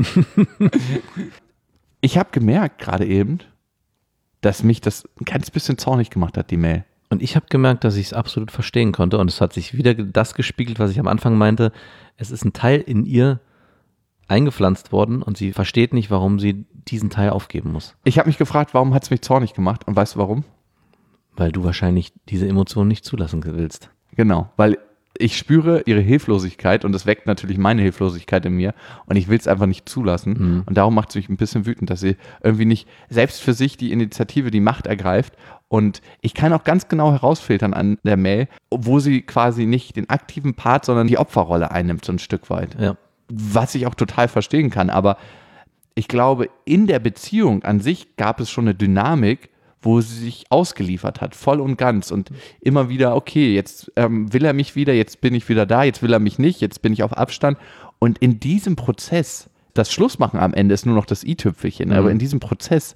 Ich habe gemerkt gerade eben, dass mich das ein ganz bisschen zornig gemacht hat, die Mail. Und ich habe gemerkt, dass ich es absolut verstehen konnte. Und es hat sich wieder das gespiegelt, was ich am Anfang meinte. Es ist ein Teil in ihr eingepflanzt worden und sie versteht nicht, warum sie diesen Teil aufgeben muss. Ich habe mich gefragt, warum hat es mich zornig gemacht? Und weißt du warum? Weil du wahrscheinlich diese Emotionen nicht zulassen willst. Genau, weil ich spüre ihre Hilflosigkeit und das weckt natürlich meine Hilflosigkeit in mir und ich will es einfach nicht zulassen. Und darum macht es mich ein bisschen wütend, dass sie irgendwie nicht selbst für sich die Initiative, die Macht ergreift. Und ich kann auch ganz genau herausfiltern an der Mail, wo sie quasi nicht den aktiven Part, sondern die Opferrolle einnimmt, so ein Stück weit. Ja. Was ich auch total verstehen kann, aber ich glaube, in der Beziehung an sich gab es schon eine Dynamik, wo sie sich ausgeliefert hat, voll und ganz und immer wieder, okay, jetzt will er mich wieder, jetzt bin ich wieder da, jetzt will er mich nicht, jetzt bin ich auf Abstand und in diesem Prozess, das Schlussmachen am Ende ist nur noch das i-Tüpfelchen, aber in diesem Prozess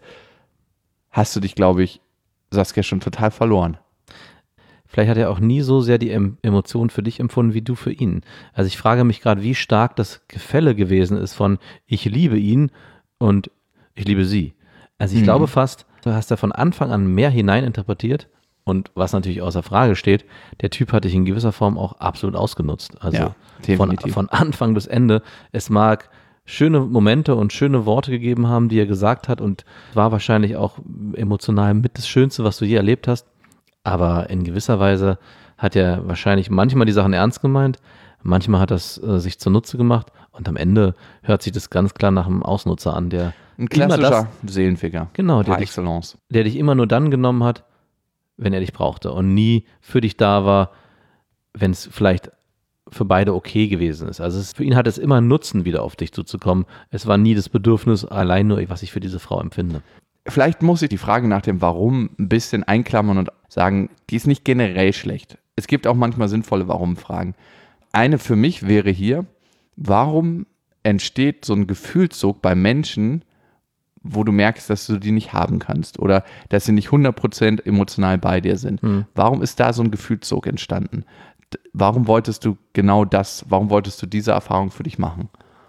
hast du dich, glaube ich, Saskia, schon total verloren. Vielleicht hat er auch nie so sehr die Emotionen für dich empfunden, wie du für ihn. Also ich frage mich gerade, wie stark das Gefälle gewesen ist von ich liebe ihn und ich liebe sie. Also ich glaube fast, du hast da von Anfang an mehr hineininterpretiert und was natürlich außer Frage steht, der Typ hat dich in gewisser Form auch absolut ausgenutzt. Also ja, definitiv. Von Anfang bis Ende. Es mag schöne Momente und schöne Worte gegeben haben, die er gesagt hat und war wahrscheinlich auch emotional mit das Schönste, was du je erlebt hast. Aber in gewisser Weise hat er wahrscheinlich manchmal die Sachen ernst gemeint, manchmal hat er es sich zunutze gemacht und am Ende hört sich das ganz klar nach einem Ausnutzer an, der ein klassischer Seelenficker. Genau, par excellence. Der dich immer nur dann genommen hat, wenn er dich brauchte und nie für dich da war, wenn es vielleicht für beide okay gewesen ist. Also für ihn hat es immer einen Nutzen, wieder auf dich zuzukommen. Es war nie das Bedürfnis, allein nur, was ich für diese Frau empfinde. Vielleicht muss ich die Frage nach dem Warum ein bisschen einklammern und sagen, die ist nicht generell schlecht. Es gibt auch manchmal sinnvolle Warum-Fragen. Eine für mich wäre hier, warum entsteht so ein Gefühlszug bei Menschen, wo du merkst, dass du die nicht haben kannst oder dass sie nicht 100% emotional bei dir sind? Warum ist da so ein Gefühlszug entstanden? Warum wolltest du genau das? Warum wolltest du diese Erfahrung für dich machen?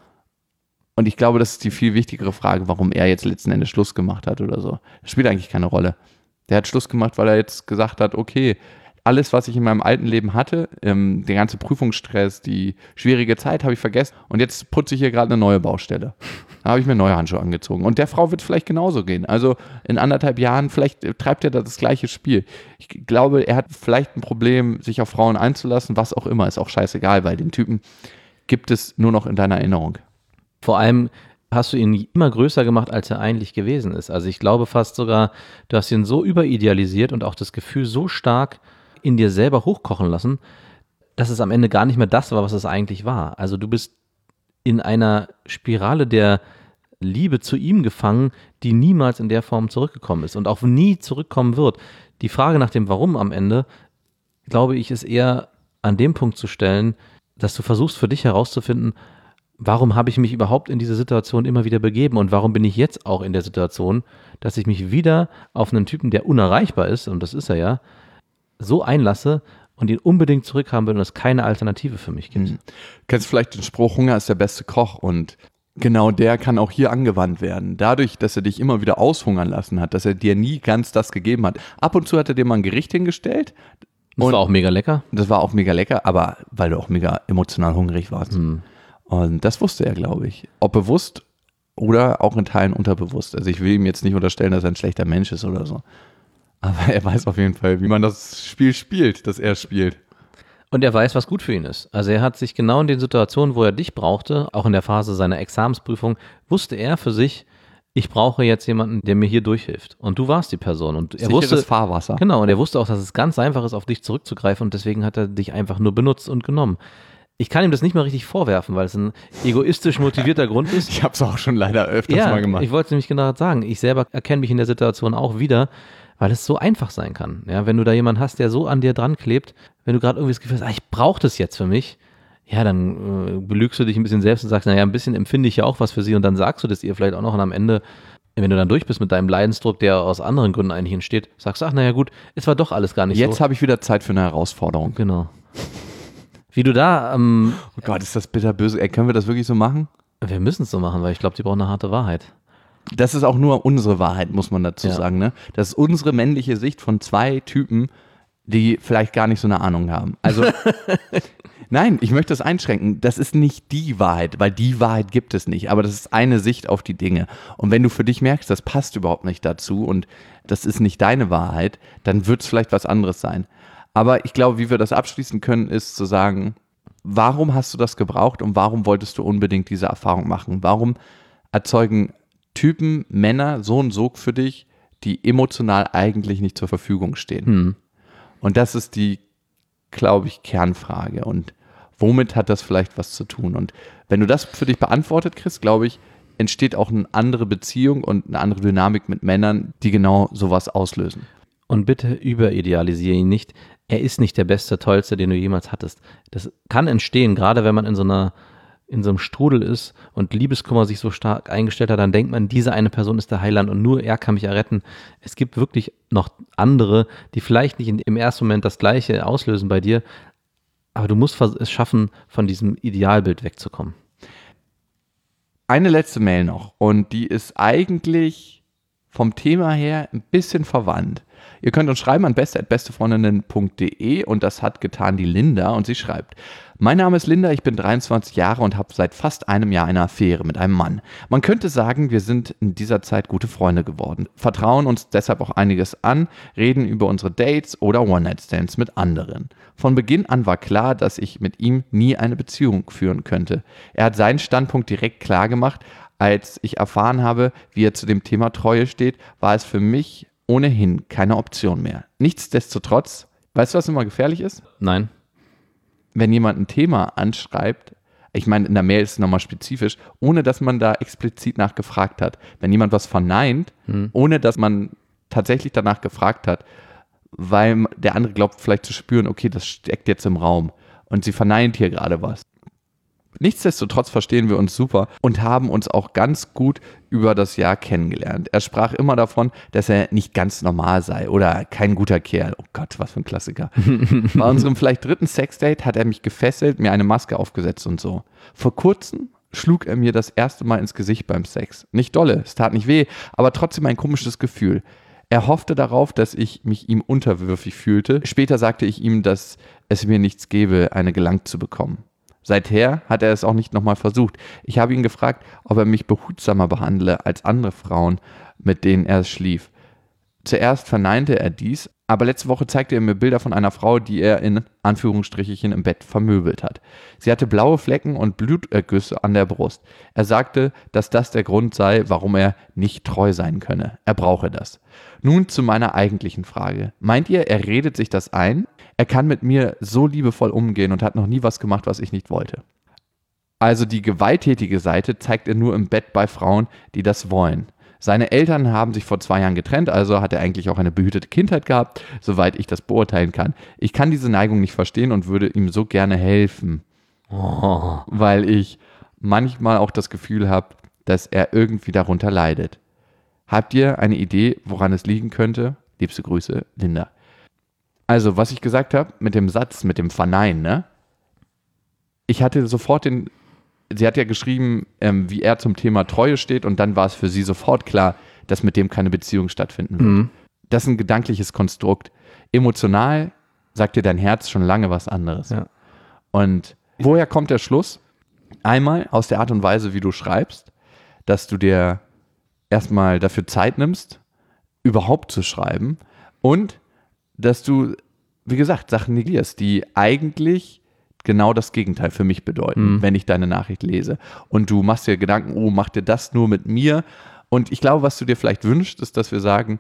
Und ich glaube, das ist die viel wichtigere Frage, warum er jetzt letzten Endes Schluss gemacht hat oder so. Das spielt eigentlich keine Rolle. Der hat Schluss gemacht, weil er jetzt gesagt hat, okay, alles, was ich in meinem alten Leben hatte, der ganze Prüfungsstress, die schwierige Zeit habe ich vergessen und jetzt putze ich hier gerade eine neue Baustelle. Da habe ich mir neue Handschuhe angezogen. Und der Frau wird vielleicht genauso gehen. Also in 1,5 Jahren, vielleicht treibt er da das gleiche Spiel. Ich glaube, er hat vielleicht ein Problem, sich auf Frauen einzulassen, was auch immer, ist auch scheißegal, weil den Typen gibt es nur noch in deiner Erinnerung. Vor allem hast du ihn immer größer gemacht, als er eigentlich gewesen ist. Also ich glaube fast sogar, du hast ihn so überidealisiert und auch das Gefühl so stark in dir selber hochkochen lassen, dass es am Ende gar nicht mehr das war, was es eigentlich war. Also du bist in einer Spirale der Liebe zu ihm gefangen, die niemals in der Form zurückgekommen ist und auch nie zurückkommen wird. Die Frage nach dem Warum am Ende, glaube ich, ist eher an dem Punkt zu stellen, dass du versuchst für dich herauszufinden, warum habe ich mich überhaupt in diese Situation immer wieder begeben und warum bin ich jetzt auch in der Situation, dass ich mich wieder auf einen Typen, der unerreichbar ist, und das ist er ja, so einlasse und ihn unbedingt zurückhaben will und es keine Alternative für mich gibt. Kennst du vielleicht den Spruch, Hunger ist der beste Koch und genau der kann auch hier angewandt werden. Dadurch, dass er dich immer wieder aushungern lassen hat, dass er dir nie ganz das gegeben hat. Ab und zu hat er dir mal ein Gericht hingestellt. Das war auch mega lecker. Das war auch mega lecker, aber weil du auch mega emotional hungrig warst. Und das wusste er, glaube ich. Ob bewusst oder auch in Teilen unterbewusst. Also ich will ihm jetzt nicht unterstellen, dass er ein schlechter Mensch ist oder so. Aber er weiß auf jeden Fall, wie man das Spiel spielt, das er spielt. Und er weiß, was gut für ihn ist. Also er hat sich genau in den Situationen, wo er dich brauchte, auch in der Phase seiner Examensprüfung, wusste er für sich, ich brauche jetzt jemanden, der mir hier durchhilft. Und du warst die Person. Und er wusste das Fahrwasser. Genau, und er wusste auch, dass es ganz einfach ist, auf dich zurückzugreifen und deswegen hat er dich einfach nur benutzt und genommen. Ich kann ihm das nicht mal richtig vorwerfen, weil es ein egoistisch motivierter Grund ist. Ich habe es auch schon leider öfters mal gemacht. Ich wollte es nämlich genau sagen. Ich selber erkenne mich in der Situation auch wieder, weil es so einfach sein kann. Ja, wenn du da jemanden hast, der so an dir dran klebt, wenn du gerade irgendwie das Gefühl hast, ich brauche das jetzt für mich, ja, dann belügst du dich ein bisschen selbst und sagst, naja, ein bisschen empfinde ich ja auch was für sie und dann sagst du das ihr vielleicht auch noch und am Ende, wenn du dann durch bist mit deinem Leidensdruck, der aus anderen Gründen eigentlich entsteht, sagst du, ach, naja gut, es war doch alles gar nicht so. Jetzt habe ich wieder Zeit für eine Herausforderung. Genau. Wie du da... oh Gott, ist das bitterböse. Können wir das wirklich so machen? Wir müssen es so machen, weil ich glaube, die brauchen eine harte Wahrheit. Das ist auch nur unsere Wahrheit, muss man dazu sagen. Ne? Das ist unsere männliche Sicht von zwei Typen, die vielleicht gar nicht so eine Ahnung haben. Also, nein, ich möchte das einschränken. Das ist nicht die Wahrheit, weil die Wahrheit gibt es nicht. Aber das ist eine Sicht auf die Dinge. Und wenn du für dich merkst, das passt überhaupt nicht dazu und das ist nicht deine Wahrheit, dann wird es vielleicht was anderes sein. Aber ich glaube, wie wir das abschließen können, ist zu sagen, warum hast du das gebraucht und warum wolltest du unbedingt diese Erfahrung machen? Warum erzeugen Typen, Männer so einen Sog für dich, die emotional eigentlich nicht zur Verfügung stehen? Und das ist die, glaube ich, Kernfrage. Und womit hat das vielleicht was zu tun? Und wenn du das für dich beantwortet kriegst, glaube ich, entsteht auch eine andere Beziehung und eine andere Dynamik mit Männern, die genau sowas auslösen. Und bitte überidealisiere ihn nicht. Er ist nicht der beste, tollste, den du jemals hattest. Das kann entstehen, gerade wenn man in so einem Strudel ist und Liebeskummer sich so stark eingestellt hat, dann denkt man, diese eine Person ist der Heiland und nur er kann mich erretten. Es gibt wirklich noch andere, die vielleicht nicht im ersten Moment das Gleiche auslösen bei dir, aber du musst es schaffen, von diesem Idealbild wegzukommen. Eine letzte Mail noch und die ist eigentlich vom Thema her ein bisschen verwandt. Ihr könnt uns schreiben an beste@bestefreundinnen.de und das hat getan die Linda und sie schreibt: Mein Name ist Linda, ich bin 23 Jahre und habe seit fast einem Jahr eine Affäre mit einem Mann. Man könnte sagen, wir sind in dieser Zeit gute Freunde geworden, vertrauen uns deshalb auch einiges an, reden über unsere Dates oder One-Night-Stands mit anderen. Von Beginn an war klar, dass ich mit ihm nie eine Beziehung führen könnte. Er hat seinen Standpunkt direkt klar gemacht. Als ich erfahren habe, wie er zu dem Thema Treue steht, war es für mich ohnehin keine Option mehr. Nichtsdestotrotz, weißt du, was immer gefährlich ist? Nein. Wenn jemand ein Thema anschreibt, ich meine, in der Mail ist es nochmal spezifisch, ohne dass man da explizit nachgefragt hat. Wenn jemand was verneint, ohne dass man tatsächlich danach gefragt hat, weil der andere glaubt vielleicht zu spüren, okay, das steckt jetzt im Raum und sie verneint hier gerade was. Nichtsdestotrotz verstehen wir uns super und haben uns auch ganz gut über das Jahr kennengelernt. Er sprach immer davon, dass er nicht ganz normal sei oder kein guter Kerl. Oh Gott, was für ein Klassiker. Bei unserem vielleicht 3. Sexdate hat er mich gefesselt, mir eine Maske aufgesetzt und so. Vor kurzem schlug er mir das erste Mal ins Gesicht beim Sex. Nicht dolle, es tat nicht weh, aber trotzdem ein komisches Gefühl. Er hoffte darauf, dass ich mich ihm unterwürfig fühlte. Später sagte ich ihm, dass es mir nichts gäbe, eine gelangt zu bekommen. Seither hat er es auch nicht nochmal versucht. Ich habe ihn gefragt, ob er mich behutsamer behandle als andere Frauen, mit denen er schlief. Zuerst verneinte er dies, aber letzte Woche zeigte er mir Bilder von einer Frau, die er in Anführungsstrichen im Bett vermöbelt hat. Sie hatte blaue Flecken und Blutergüsse an der Brust. Er sagte, dass das der Grund sei, warum er nicht treu sein könne. Er brauche das. Nun zu meiner eigentlichen Frage. Meint ihr, er redet sich das ein? Er kann mit mir so liebevoll umgehen und hat noch nie was gemacht, was ich nicht wollte. Also die gewalttätige Seite zeigt er nur im Bett bei Frauen, die das wollen. Seine Eltern haben sich vor 2 Jahren getrennt, also hat er eigentlich auch eine behütete Kindheit gehabt, soweit ich das beurteilen kann. Ich kann diese Neigung nicht verstehen und würde ihm so gerne helfen, weil ich manchmal auch das Gefühl habe, dass er irgendwie darunter leidet. Habt ihr eine Idee, woran es liegen könnte? Liebste Grüße, Linda. Also, was ich gesagt habe mit dem Satz, mit dem Verneinen, ne? Ich hatte sofort sie hat ja geschrieben, wie er zum Thema Treue steht und dann war es für sie sofort klar, dass mit dem keine Beziehung stattfinden wird. Das ist ein gedankliches Konstrukt. Emotional sagt dir dein Herz schon lange was anderes. Ja. Und woher kommt der Schluss? Einmal aus der Art und Weise, wie du schreibst, dass du dir erstmal dafür Zeit nimmst, überhaupt zu schreiben und dass du, wie gesagt, Sachen negierst, die eigentlich genau das Gegenteil für mich bedeuten, wenn ich deine Nachricht lese. Und du machst dir Gedanken, macht ihr das nur mit mir? Und ich glaube, was du dir vielleicht wünschst, ist, dass wir sagen,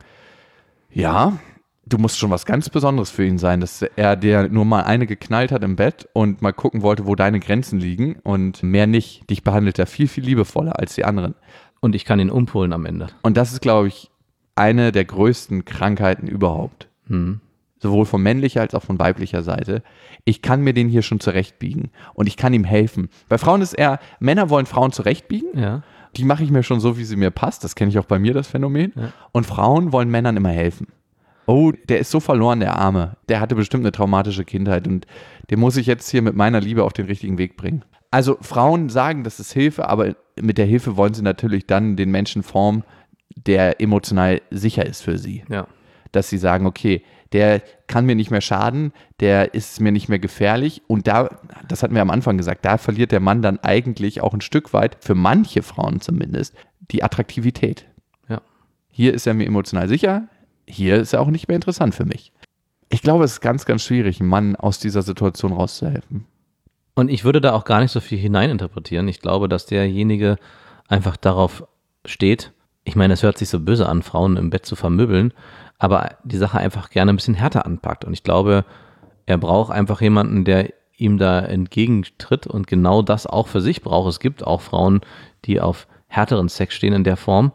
ja, du musst schon was ganz Besonderes für ihn sein, dass er dir nur mal eine geknallt hat im Bett und mal gucken wollte, wo deine Grenzen liegen und mehr nicht. Dich behandelt er viel, viel liebevoller als die anderen. Und ich kann ihn umpolen am Ende. Und das ist, glaube ich, eine der größten Krankheiten überhaupt. Sowohl von männlicher als auch von weiblicher Seite. Ich kann mir den hier schon zurechtbiegen und ich kann ihm helfen. Bei Frauen ist eher, Männer wollen Frauen zurechtbiegen. Ja. Die mache ich mir schon so, wie sie mir passt. Das kenne ich auch bei mir, das Phänomen. Ja. Und Frauen wollen Männern immer helfen. Oh, der ist so verloren, der Arme. Der hatte bestimmt eine traumatische Kindheit und den muss ich jetzt hier mit meiner Liebe auf den richtigen Weg bringen. Also Frauen sagen, das ist Hilfe, aber mit der Hilfe wollen sie natürlich dann den Menschen formen, der emotional sicher ist für sie. Ja. Dass sie sagen, okay, der kann mir nicht mehr schaden, der ist mir nicht mehr gefährlich und da, das hatten wir am Anfang gesagt, da verliert der Mann dann eigentlich auch ein Stück weit, für manche Frauen zumindest, die Attraktivität. Ja. Hier ist er mir emotional sicher, hier ist er auch nicht mehr interessant für mich. Ich glaube, es ist ganz, ganz schwierig, einem Mann aus dieser Situation rauszuhelfen. Und ich würde da auch gar nicht so viel hineininterpretieren. Ich glaube, dass derjenige einfach darauf steht. Ich meine, es hört sich so böse an, Frauen im Bett zu vermöbeln, aber die Sache einfach gerne ein bisschen härter anpackt. Und ich glaube, er braucht einfach jemanden, der ihm da entgegentritt und genau das auch für sich braucht. Es gibt auch Frauen, die auf härteren Sex stehen in der Form.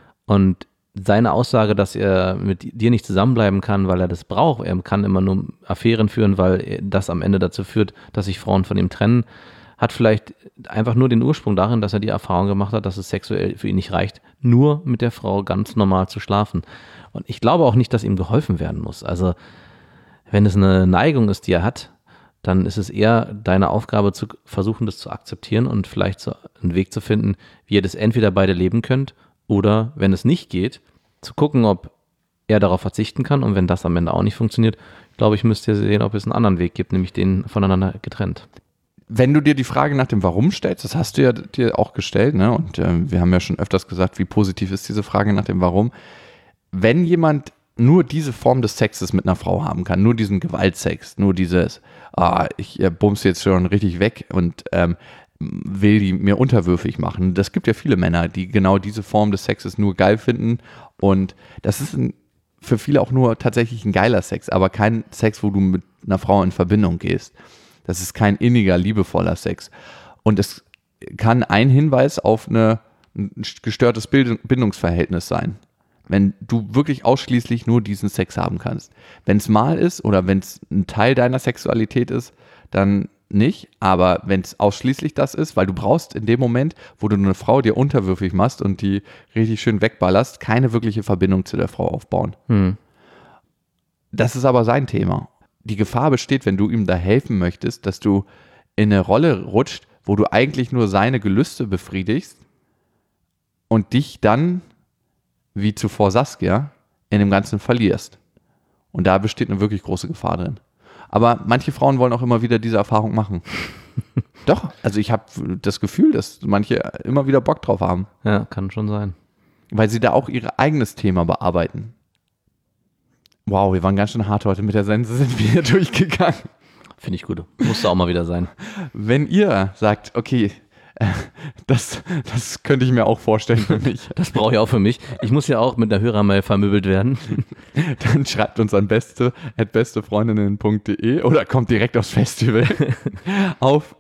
Und seine Aussage, dass er mit dir nicht zusammenbleiben kann, weil er das braucht, er kann immer nur Affären führen, weil das am Ende dazu führt, dass sich Frauen von ihm trennen, hat vielleicht einfach nur den Ursprung darin, dass er die Erfahrung gemacht hat, dass es sexuell für ihn nicht reicht, nur mit der Frau ganz normal zu schlafen. Und ich glaube auch nicht, dass ihm geholfen werden muss. Also wenn es eine Neigung ist, die er hat, dann ist es eher deine Aufgabe zu versuchen, das zu akzeptieren und vielleicht so einen Weg zu finden, wie ihr das entweder beide leben könnt oder, wenn es nicht geht, zu gucken, ob er darauf verzichten kann und wenn das am Ende auch nicht funktioniert, glaube ich, müsst ihr sehen, ob es einen anderen Weg gibt, nämlich den voneinander getrennt. Wenn du dir die Frage nach dem Warum stellst, das hast du ja dir auch gestellt, ne? Und wir haben ja schon öfters gesagt, wie positiv ist diese Frage nach dem Warum. Wenn jemand nur diese Form des Sexes mit einer Frau haben kann, nur diesen Gewaltsex, nur dieses, ich bumse jetzt schon richtig weg und will die mir unterwürfig machen. Das gibt ja viele Männer, die genau diese Form des Sexes nur geil finden und das ist für viele auch nur tatsächlich ein geiler Sex, aber kein Sex, wo du mit einer Frau in Verbindung gehst. Das ist kein inniger, liebevoller Sex. Und es kann ein Hinweis auf ein gestörtes Bindungsverhältnis sein. Wenn du wirklich ausschließlich nur diesen Sex haben kannst. Wenn es mal ist oder wenn es ein Teil deiner Sexualität ist, dann nicht. Aber wenn es ausschließlich das ist, weil du brauchst in dem Moment, wo du eine Frau dir unterwürfig machst und die richtig schön wegballerst, keine wirkliche Verbindung zu der Frau aufbauen. Das ist aber sein Thema. Die Gefahr besteht, wenn du ihm da helfen möchtest, dass du in eine Rolle rutscht, wo du eigentlich nur seine Gelüste befriedigst und dich dann, wie zuvor Saskia, in dem Ganzen verlierst. Und da besteht eine wirklich große Gefahr drin. Aber manche Frauen wollen auch immer wieder diese Erfahrung machen. Doch, also ich habe das Gefühl, dass manche immer wieder Bock drauf haben. Ja, kann schon sein. Weil sie da auch ihr eigenes Thema bearbeiten. Wow, wir waren ganz schön hart heute mit der Sense, sind wir hier durchgegangen. Finde ich gut. Musste auch mal wieder sein. Wenn ihr sagt, okay, das könnte ich mir auch vorstellen für mich. Das brauche ich auch für mich. Ich muss ja auch mit einer Hörermail vermöbelt werden. Dann schreibt uns an beste@bestefreundinnen.de oder kommt direkt aufs Festival auf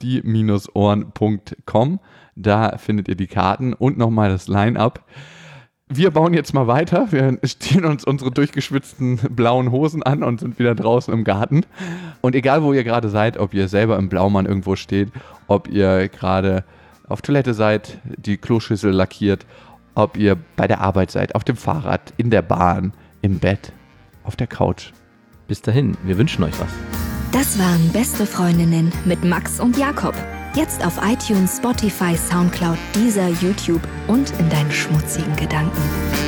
-die-ohren.com. Da findet ihr die Karten und nochmal das Line-Up. Wir bauen jetzt mal weiter. Wir ziehen uns unsere durchgeschwitzten blauen Hosen an und sind wieder draußen im Garten. Und egal, wo ihr gerade seid, ob ihr selber im Blaumann irgendwo steht, ob ihr gerade auf Toilette seid, die Kloschüssel lackiert, ob ihr bei der Arbeit seid, auf dem Fahrrad, in der Bahn, im Bett, auf der Couch. Bis dahin, wir wünschen euch was. Das waren Beste Freundinnen mit Max und Jakob. Jetzt auf iTunes, Spotify, Soundcloud, Deezer, YouTube und in deinen schmutzigen Gedanken.